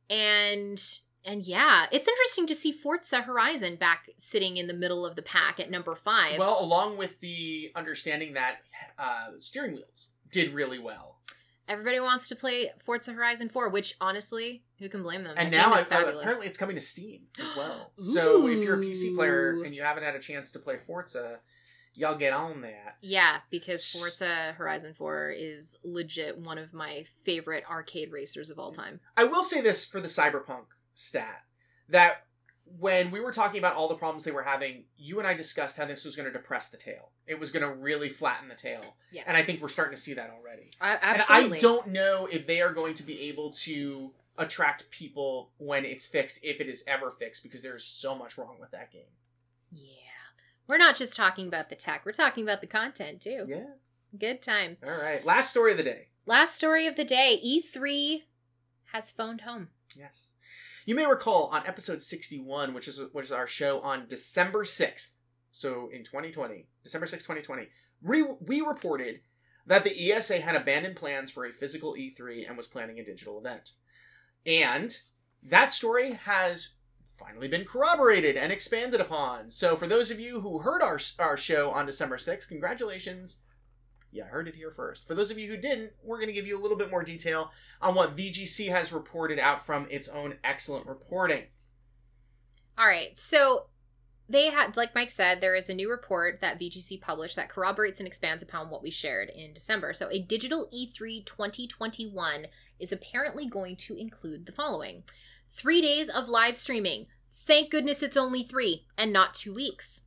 And and yeah, it's interesting to see Forza Horizon back sitting in the middle of the pack at number five. Well, along with the understanding that uh, steering wheels did really well. Everybody wants to play Forza Horizon four, which honestly, who can blame them? And The now game is I, fabulous. apparently it's coming to Steam as well. So if you're a P C player Ooh. and you haven't had a chance to play Forza, y'all get on that. Yeah, because Forza Horizon four is legit one of my favorite arcade racers of all time. I will say this for the Cyberpunk stat, that when we were talking about all the problems they were having, you and I discussed how this was going to depress the tail. It was going to really flatten the tail. Yeah. And I think we're starting to see that already. I, absolutely. And I don't know if they are going to be able to attract people when it's fixed, if it is ever fixed, because there's so much wrong with that game. Yeah. We're not just talking about the tech, we're talking about the content too. Yeah. Good times. All right. Last story of the day. Last story of the day, E three has phoned home. Yes. You may recall on episode sixty-one, which is which is our show on December sixth, so in twenty twenty, December sixth, twenty twenty, we, we reported that the E S A had abandoned plans for a physical E three and was planning a digital event. And that story has finally been corroborated and expanded upon. So for those of you who heard our, our show on December sixth, congratulations. Yeah, I heard it here first. For those of you who didn't, we're going to give you a little bit more detail on what V G C has reported out from its own excellent reporting. All right, so they had, like Mike said, there is a new report that V G C published that corroborates and expands upon what we shared in December. So a digital E three twenty twenty-one is apparently going to include the following. Three days of live streaming. Thank goodness it's only three and not two weeks.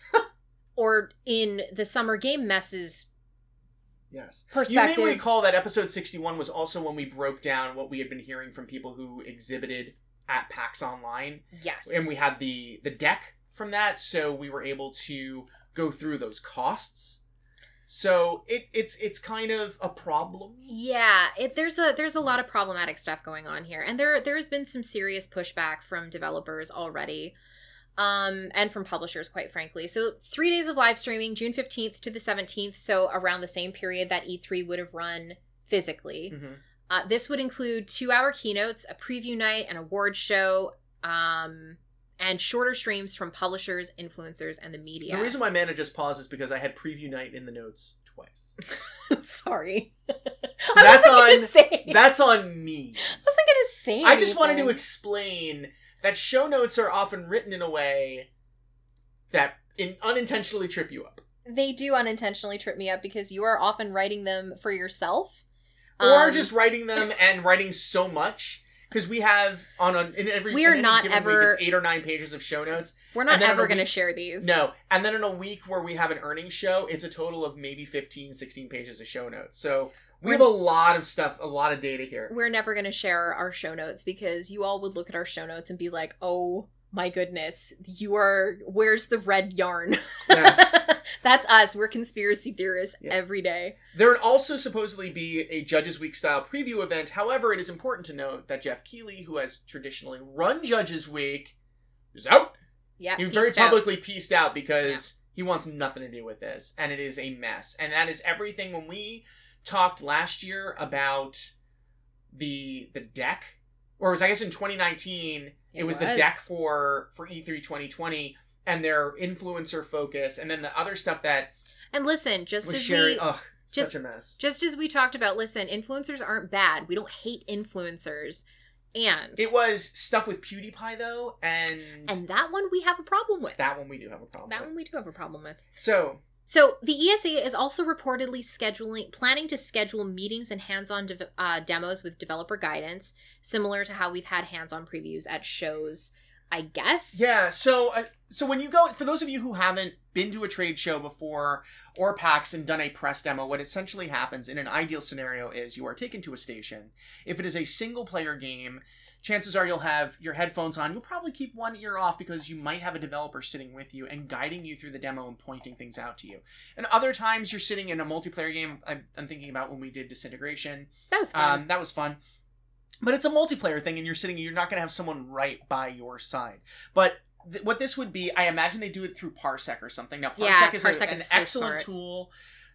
Or in the Summer Game Messes Yes. perspective. You may recall that episode sixty-one was also when we broke down what we had been hearing from people who exhibited at PAX Online. Yes. And we had the, the deck from that, so we were able to go through those costs. So it, it's it's kind of a problem. Yeah, it, there's a there's a lot of problematic stuff going on here, and there there's been some serious pushback from developers already, um, and from publishers, quite frankly. So three days of live streaming, June fifteenth to the seventeenth, so around the same period that E three would have run physically. Mm-hmm. Uh, this would include two-hour keynotes, a preview night, an award show, um, and shorter streams from publishers, influencers, and the media. The reason why Mana just paused is because I had preview night in the notes twice. Sorry. So I that's wasn't gonna on say- that's on me. I wasn't going to say I just wanted to anything. explain that show notes are often written in a way that in, unintentionally trip you up. They do unintentionally trip me up because you are often writing them for yourself. Or Um, just writing them and writing so much. Because we have, on a, in every We are in any not given ever- week, it's eight or nine pages of show notes. We're not and then ever in a going to week- share these. No. And then in a week where we have an earnings show, it's a total of maybe fifteen, sixteen pages of show notes. So we We're- have a lot of stuff, a lot of data here. We're never going to share our show notes because you all would look at our show notes and be like, oh my goodness, you are, where's the red yarn? Yes. That's us. We're conspiracy theorists Yeah. every day. There would also supposedly be a Judges Week style preview event. However, it is important to note that Jeff Keighley, who has traditionally run Judges Week, is out. Yeah. He very peaced out. publicly pieced out because he wants nothing to do with this. And it is a mess. And that is everything when we talked last year about the the deck, or it was I guess in twenty nineteen it, It was, was the deck for for E three twenty twenty and their influencer focus, and then the other stuff that And listen, just was as sharing. we Ugh, just, such a mess. Just as we talked about, listen, influencers aren't bad. We don't hate influencers. And It was stuff with PewDiePie though, and and that one we have a problem with. that one we do have a problem. That with. one we do have a problem with. So So the E S A is also reportedly scheduling, planning to schedule meetings and hands-on de- uh, demos with developer guidance, similar to how we've had hands-on previews at shows, I guess. yeah, so uh, so when you go, for those of you who haven't been to a trade show before or PAX and done a press demo, what essentially happens in an ideal scenario is you are taken to a station. If it is a single-player game, chances are you'll have your headphones on. You'll probably keep one ear off because you might have a developer sitting with you and guiding you through the demo and pointing things out to you. And other times you're sitting in a multiplayer game. I'm, I'm thinking about when we did Disintegration. That was fun. Um, that was fun. But it's a multiplayer thing, and you're sitting, you're not going to have someone right by your side. But th- what this would be, I imagine they do it through Parsec or something. Now, Parsec Yeah, is Parsec a, an is so excellent smart. tool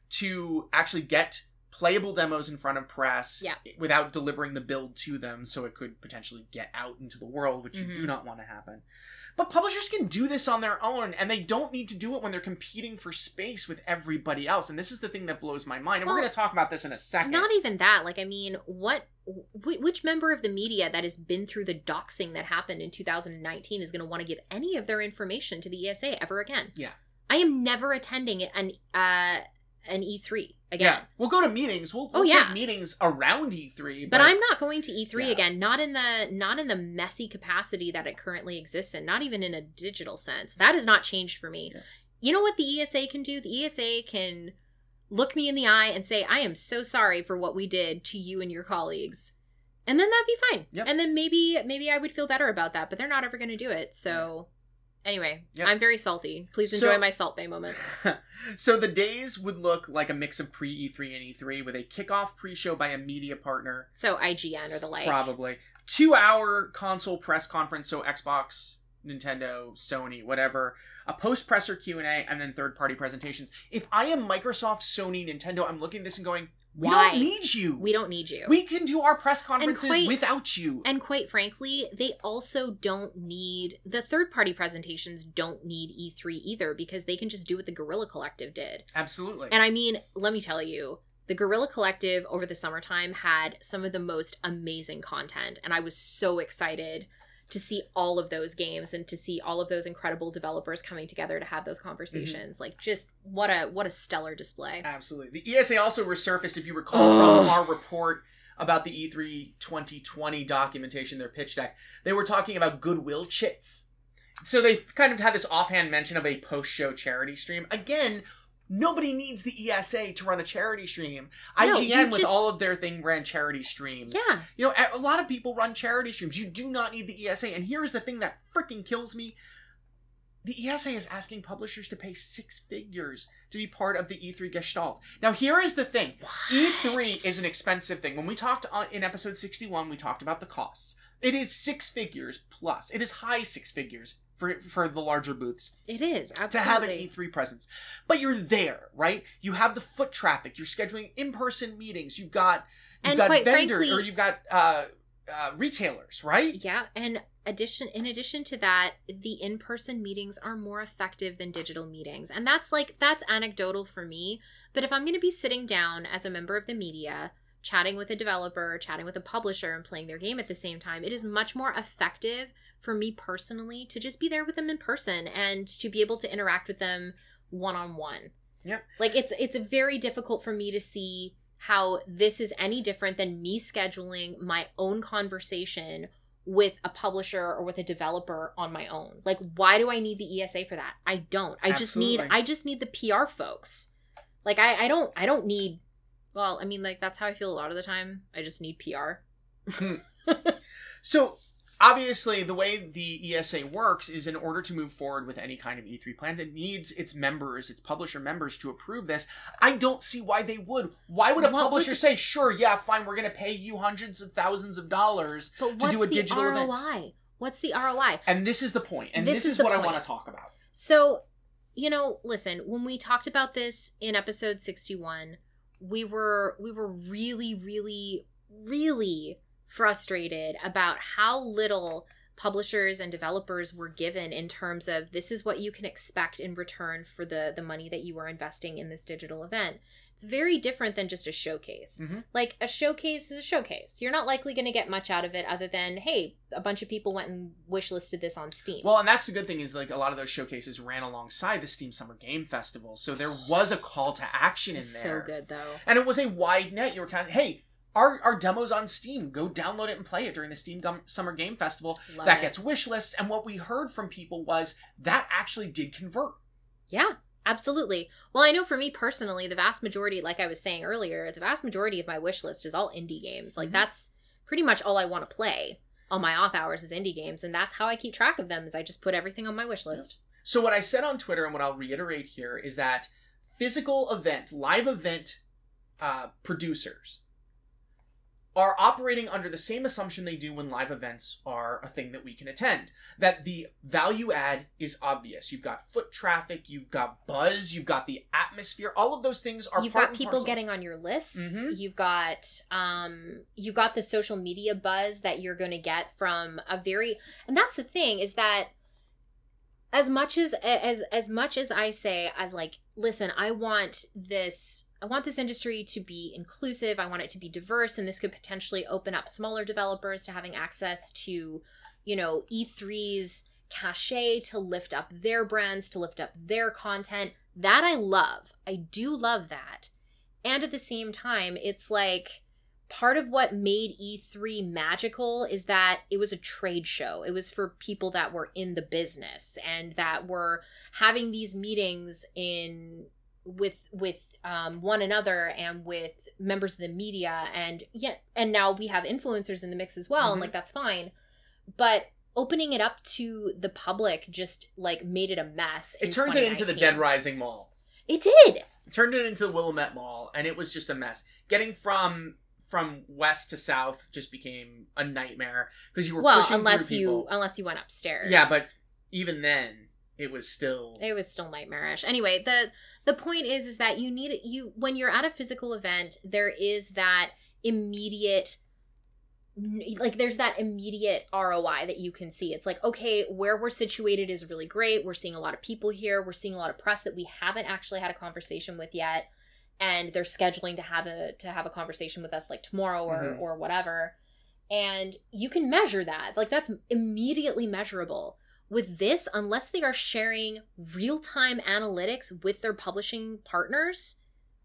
to actually get playable demos in front of press Yeah. without delivering the build to them, so it could potentially get out into the world, which Mhm. you do not want to happen. But publishers can do this on their own, and they don't need to do it when they're competing for space with everybody else. And this is the thing that blows my mind. And Well, we're going to talk about this in a second. Not even that. Like, I mean, what, wh- which member of the media that has been through the doxing that happened in two thousand nineteen is going to want to give any of their information to the E S A ever again? Yeah. I am never attending an uh an E three again. Yeah, we'll go to meetings. We'll, Oh, we'll yeah. take meetings around E three. But I'm not going to E three Yeah. again. Not in the not in the messy capacity that it currently exists in. Not even in a digital sense. That has not changed for me. Yeah. You know what the E S A can do? The E S A can look me in the eye and say, "I am so sorry for what we did to you and your colleagues," and then that'd be fine. Yep. And then maybe maybe I would feel better about that. But they're not ever going to do it. So anyway, Yep. I'm very salty. Please So- enjoy my Salt Bay moment. So the days would look like a mix of pre-E three and E three with a kickoff pre-show by a media partner. So I G N or the like. Probably. Two-hour console press conference, so Xbox, Nintendo, Sony, whatever. A post-presser Q and A, and then third-party presentations. If I am Microsoft, Sony, Nintendo, I'm looking at this and going, we Why? don't need you. We don't need you. We can do our press conferences quite- without you. And quite frankly, they also don't need, the third party presentations don't need E three either, because they can just do what the Guerrilla Collective did. Absolutely. And I mean, let me tell you, the Guerrilla Collective over the summertime had some of the most amazing content. And I was so excited to see all of those games and to see all of those incredible developers coming together to have those conversations. Mm-hmm. Like, just what a what a stellar display. Absolutely. The E S A also resurfaced, if you recall, from our report about the E three twenty twenty documentation, their pitch deck. They were talking about goodwill chits. So they kind of had this offhand mention of a post-show charity stream. Again, nobody needs the E S A to run a charity stream. No, I G N, you with just- all of their thing, ran charity streams. Yeah. You know, a a lot of people run charity streams. You do not need the E S A. And here's the thing that freaking kills me. The E S A is asking publishers to pay six figures to be part of the E three Gestalt. Now, here is the thing. What? E three is an expensive thing. When we talked on, in episode sixty-one, we talked about the costs. It is six figures plus. It is high six figures for for the larger booths It is, absolutely. to have an E three presence. But you're there, right? You have the foot traffic. You're scheduling in-person meetings. You've got you've And got quite vendors, frankly- or you've got uh, uh, retailers, right? Yeah, and addition in addition to that, the in-person meetings are more effective than digital meetings. And that's like that's anecdotal for me, but if I'm going to be sitting down as a member of the media, chatting with a developer, chatting with a publisher and playing their game at the same time, it is much more effective for me personally to just be there with them in person and to be able to interact with them one-on-one. Yep. Like it's it's very difficult for me to see how this is any different than me scheduling my own conversation with a publisher or with a developer on my own. Like, why do I need the E S A for that? I don't. I just need Absolutely. I just need the P R folks. Like I, I don't I don't need well, I mean, like that's how I feel a lot of the time. I just need P R. So, obviously, the way the E S A works is in order to move forward with any kind of E three plans, it needs its members, its publisher members to approve this. I don't see why they would. Why would a What publisher would- say, sure, yeah, fine, we're going to pay you hundreds of thousands of dollars But to what's do a the digital R O event? I? What's the R O I? And this is the point. And This this, is is, the what I point. want to talk about. So, you know, listen, when we talked about this in episode sixty-one, we were we were really, really, really frustrated about how little publishers and developers were given in terms of this is what you can expect in return for the the money that you are investing in this digital event. It's very different than just a showcase. Mm-hmm. Like, a showcase is a showcase. You're not likely going to get much out of it other than, hey, a bunch of people went and wishlisted this on Steam. Well, and that's the good thing is, like, a lot of those showcases ran alongside the Steam Summer Game Festival, so there was a call to action in there. So good, though. And it was a wide net. You were kind of, hey, our, our demo's on Steam. Go download it and play it during the Steam Gum- Summer Game Festival. Love that it. gets wish lists, and what we heard from people was that actually did convert. Yeah. Absolutely. Well, I know for me personally, the vast majority, like I was saying earlier, the vast majority of my wish list is all indie games. Like, mm-hmm. that's pretty much all I want to play on my off hours is indie games. And that's how I keep track of them, is I just put everything on my wish list. Yeah. So what I said on Twitter and what I'll reiterate here is that physical event, live event uh, producers are operating under the same assumption they do when live events are a thing that we can attend. That the value add is obvious. You've got foot traffic, you've got buzz, you've got the atmosphere. All of those things are You've part got and people parcel. getting on your lists. Mm-hmm. You've got um you've got the social media buzz that you're going to get from a very, and that's the thing is that as much as as as much as I say I like listen, I want this I want this industry to be inclusive. I want it to be diverse, and this could potentially open up smaller developers to having access to, you know, E three's cachet to lift up their brands, to lift up their content. That I love. I do love that. And at the same time, it's like part of what made E three magical is that it was a trade show. It was for people that were in the business and that were having these meetings in with with um, one another and with members of the media, and yeah, and now we have influencers in the mix as well, mm-hmm. and like that's fine. But opening it up to the public just like made it a mess. It turned it into the Dead Rising Mall. It did. It turned it into the Willamette Mall, and it was just a mess. Getting from from west to south just became a nightmare because you were well, pushing unless through you people. unless you went upstairs. Yeah, but even then, it was still it was still nightmarish. Anyway, the the point is is that you need you when you're at a physical event, there is that immediate. Like there's that immediate R O I that you can see. It's like, okay, where we're situated is really great. We're seeing a lot of people here. We're seeing a lot of press that we haven't actually had a conversation with yet. And they're scheduling to have a to have a conversation with us like tomorrow or, mm-hmm. or whatever. And you can measure that. Like that's immediately measurable. With this, unless they are sharing real-time analytics with their publishing partners.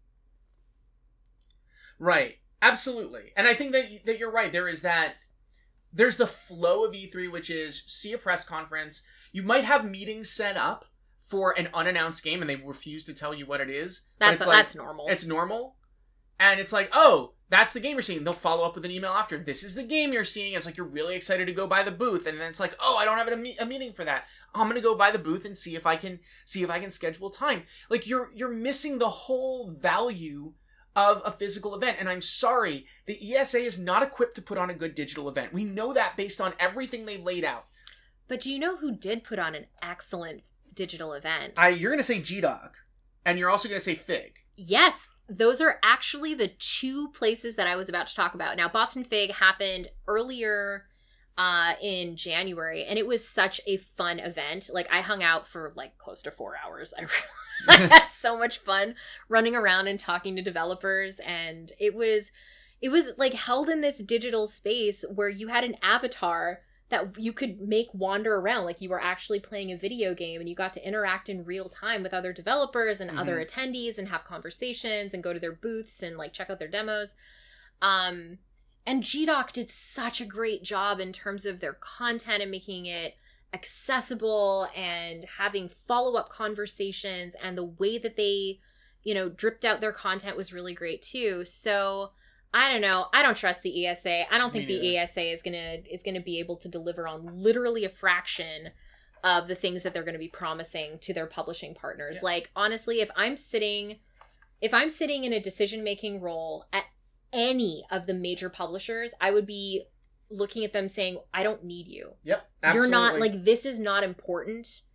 Right. Absolutely. And I think that that you're right. There is that, there's the flow of E three, which is see a press conference. You might have meetings set up for an unannounced game and they refuse to tell you what it is. That's, it's like, that's normal. It's normal. And it's like, oh, that's the game you're seeing. They'll follow up with an email after. This is the game you're seeing. It's like you're really excited to go by the booth. And then it's like, oh, I don't have a, me- a meeting for that. I'm going to go by the booth and see if I can see if I can schedule time. Like you're you're missing the whole value of a physical event. And I'm sorry, the E S A is not equipped to put on a good digital event. We know that based on everything they've laid out. But do you know who did put on an excellent digital event? I, you're going to say G-Dog. And you're also going to say Fig. Yes, those are actually the two places that I was about to talk about. Now, Boston Fig happened earlier uh, in January, and it was such a fun event. Like, I hung out for, like, close to four hours. I, I had so much fun running around and talking to developers, and it was, it was, like, held in this digital space where you had an avatar that you could make wander around like you were actually playing a video game, and you got to interact in real time with other developers and mm-hmm. other attendees and have conversations and go to their booths and like check out their demos. Um, and G D O C did such a great job in terms of their content and making it accessible and having follow-up conversations, and the way that they, you know, dripped out their content was really great too. So I don't know. I don't trust the E S A. I don't think the E S A is gonna is gonna be able to deliver on literally a fraction of the things that they're gonna be promising to their publishing partners. Yeah. Like honestly, if I'm sitting, if I'm sitting in a decision making role at any of the major publishers, I would be looking at them saying, "I don't need you. Yep, absolutely. You're not like this is not important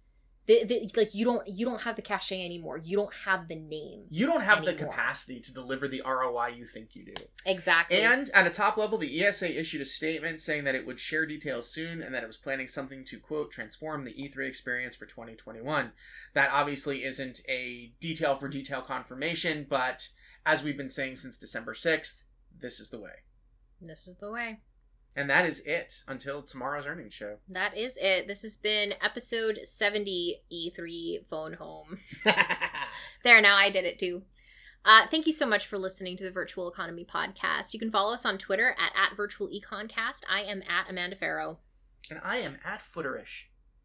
The, the, like you don't you don't have the cachet anymore. You don't have the name. You don't have anymore. the capacity to deliver the R O I you think you do. Exactly. And at a top level, the E S A issued a statement saying that it would share details soon and that it was planning something to, quote, transform the E three experience for twenty twenty-one. That obviously isn't a detail for detail confirmation, but as we've been saying since December sixth, this is the way. This is the way. And that is it until tomorrow's earnings show. That is it. This has been episode seventy, E three Phone Home. There, now I did it too. Uh, thank you so much for listening to the Virtual Economy Podcast. You can follow us on Twitter at, at Virtual Econcast. I am at Amanda Farrow. And I am at Footerish.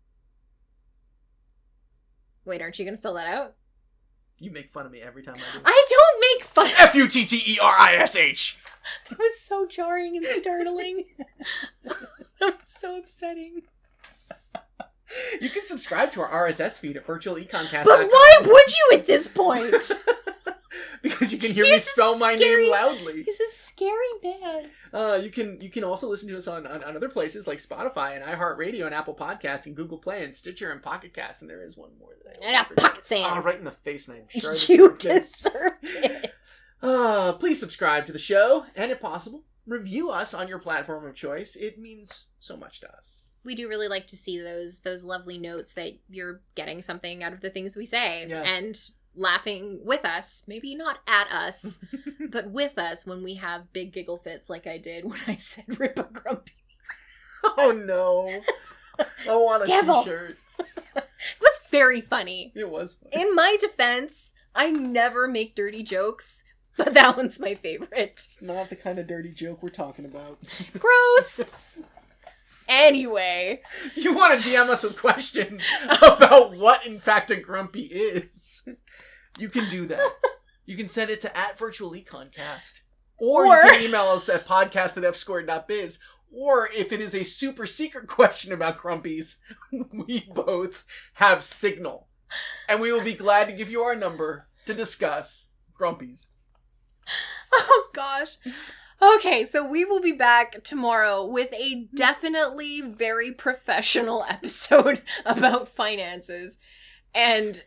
Wait, aren't you going to spell that out? You make fun of me every time I do. I don't make fun of F U T T E R I S H. That was so jarring and startling. That was so upsetting. You can subscribe to our R S S feed at virtual econcast dot com. But why would you at this point? Because you can hear He's me spell my scary, name loudly. He's a scary man. Uh, you can you can also listen to us on, on, on other places like Spotify and iHeartRadio and Apple Podcasts and Google Play and Stitcher and Pocket Cast. And there is one more that I And a pocket sand. Oh, right in the face, and I'm sure I You deserved it. deserved it. Uh, please subscribe to the show, and if possible, review us on your platform of choice. It means so much to us. We do really like to see those those lovely notes that you're getting something out of the things we say. Yes. And laughing with us, maybe not at us, but with us when we have big giggle fits like I did when I said Rip a Grumpy. Oh no. I want a Devil. t-shirt. It was very funny. It was funny. In my defense, I never make dirty jokes, but that one's my favorite. It's not the kind of dirty joke we're talking about. Gross. Anyway. If you want to D M us with questions about what, in fact, a grumpy is, you can do that. You can send it to at virtual econcast. Or, Or- you can email us at podcast at f squared dot biz. Or if it is a super secret question about grumpies, we both have Signal. And we will be glad to give you our number to discuss grumpies. Oh, gosh. Okay, so we will be back tomorrow with a definitely very professional episode about finances. And...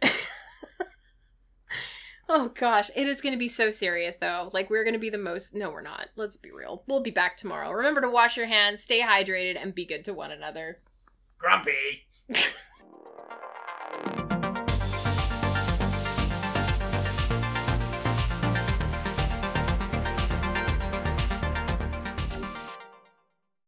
oh, gosh. It is going to be so serious, though. Like, we're going to be the most... No, we're not. Let's be real. We'll be back tomorrow. Remember to wash your hands, stay hydrated, and be good to one another. Grumpy!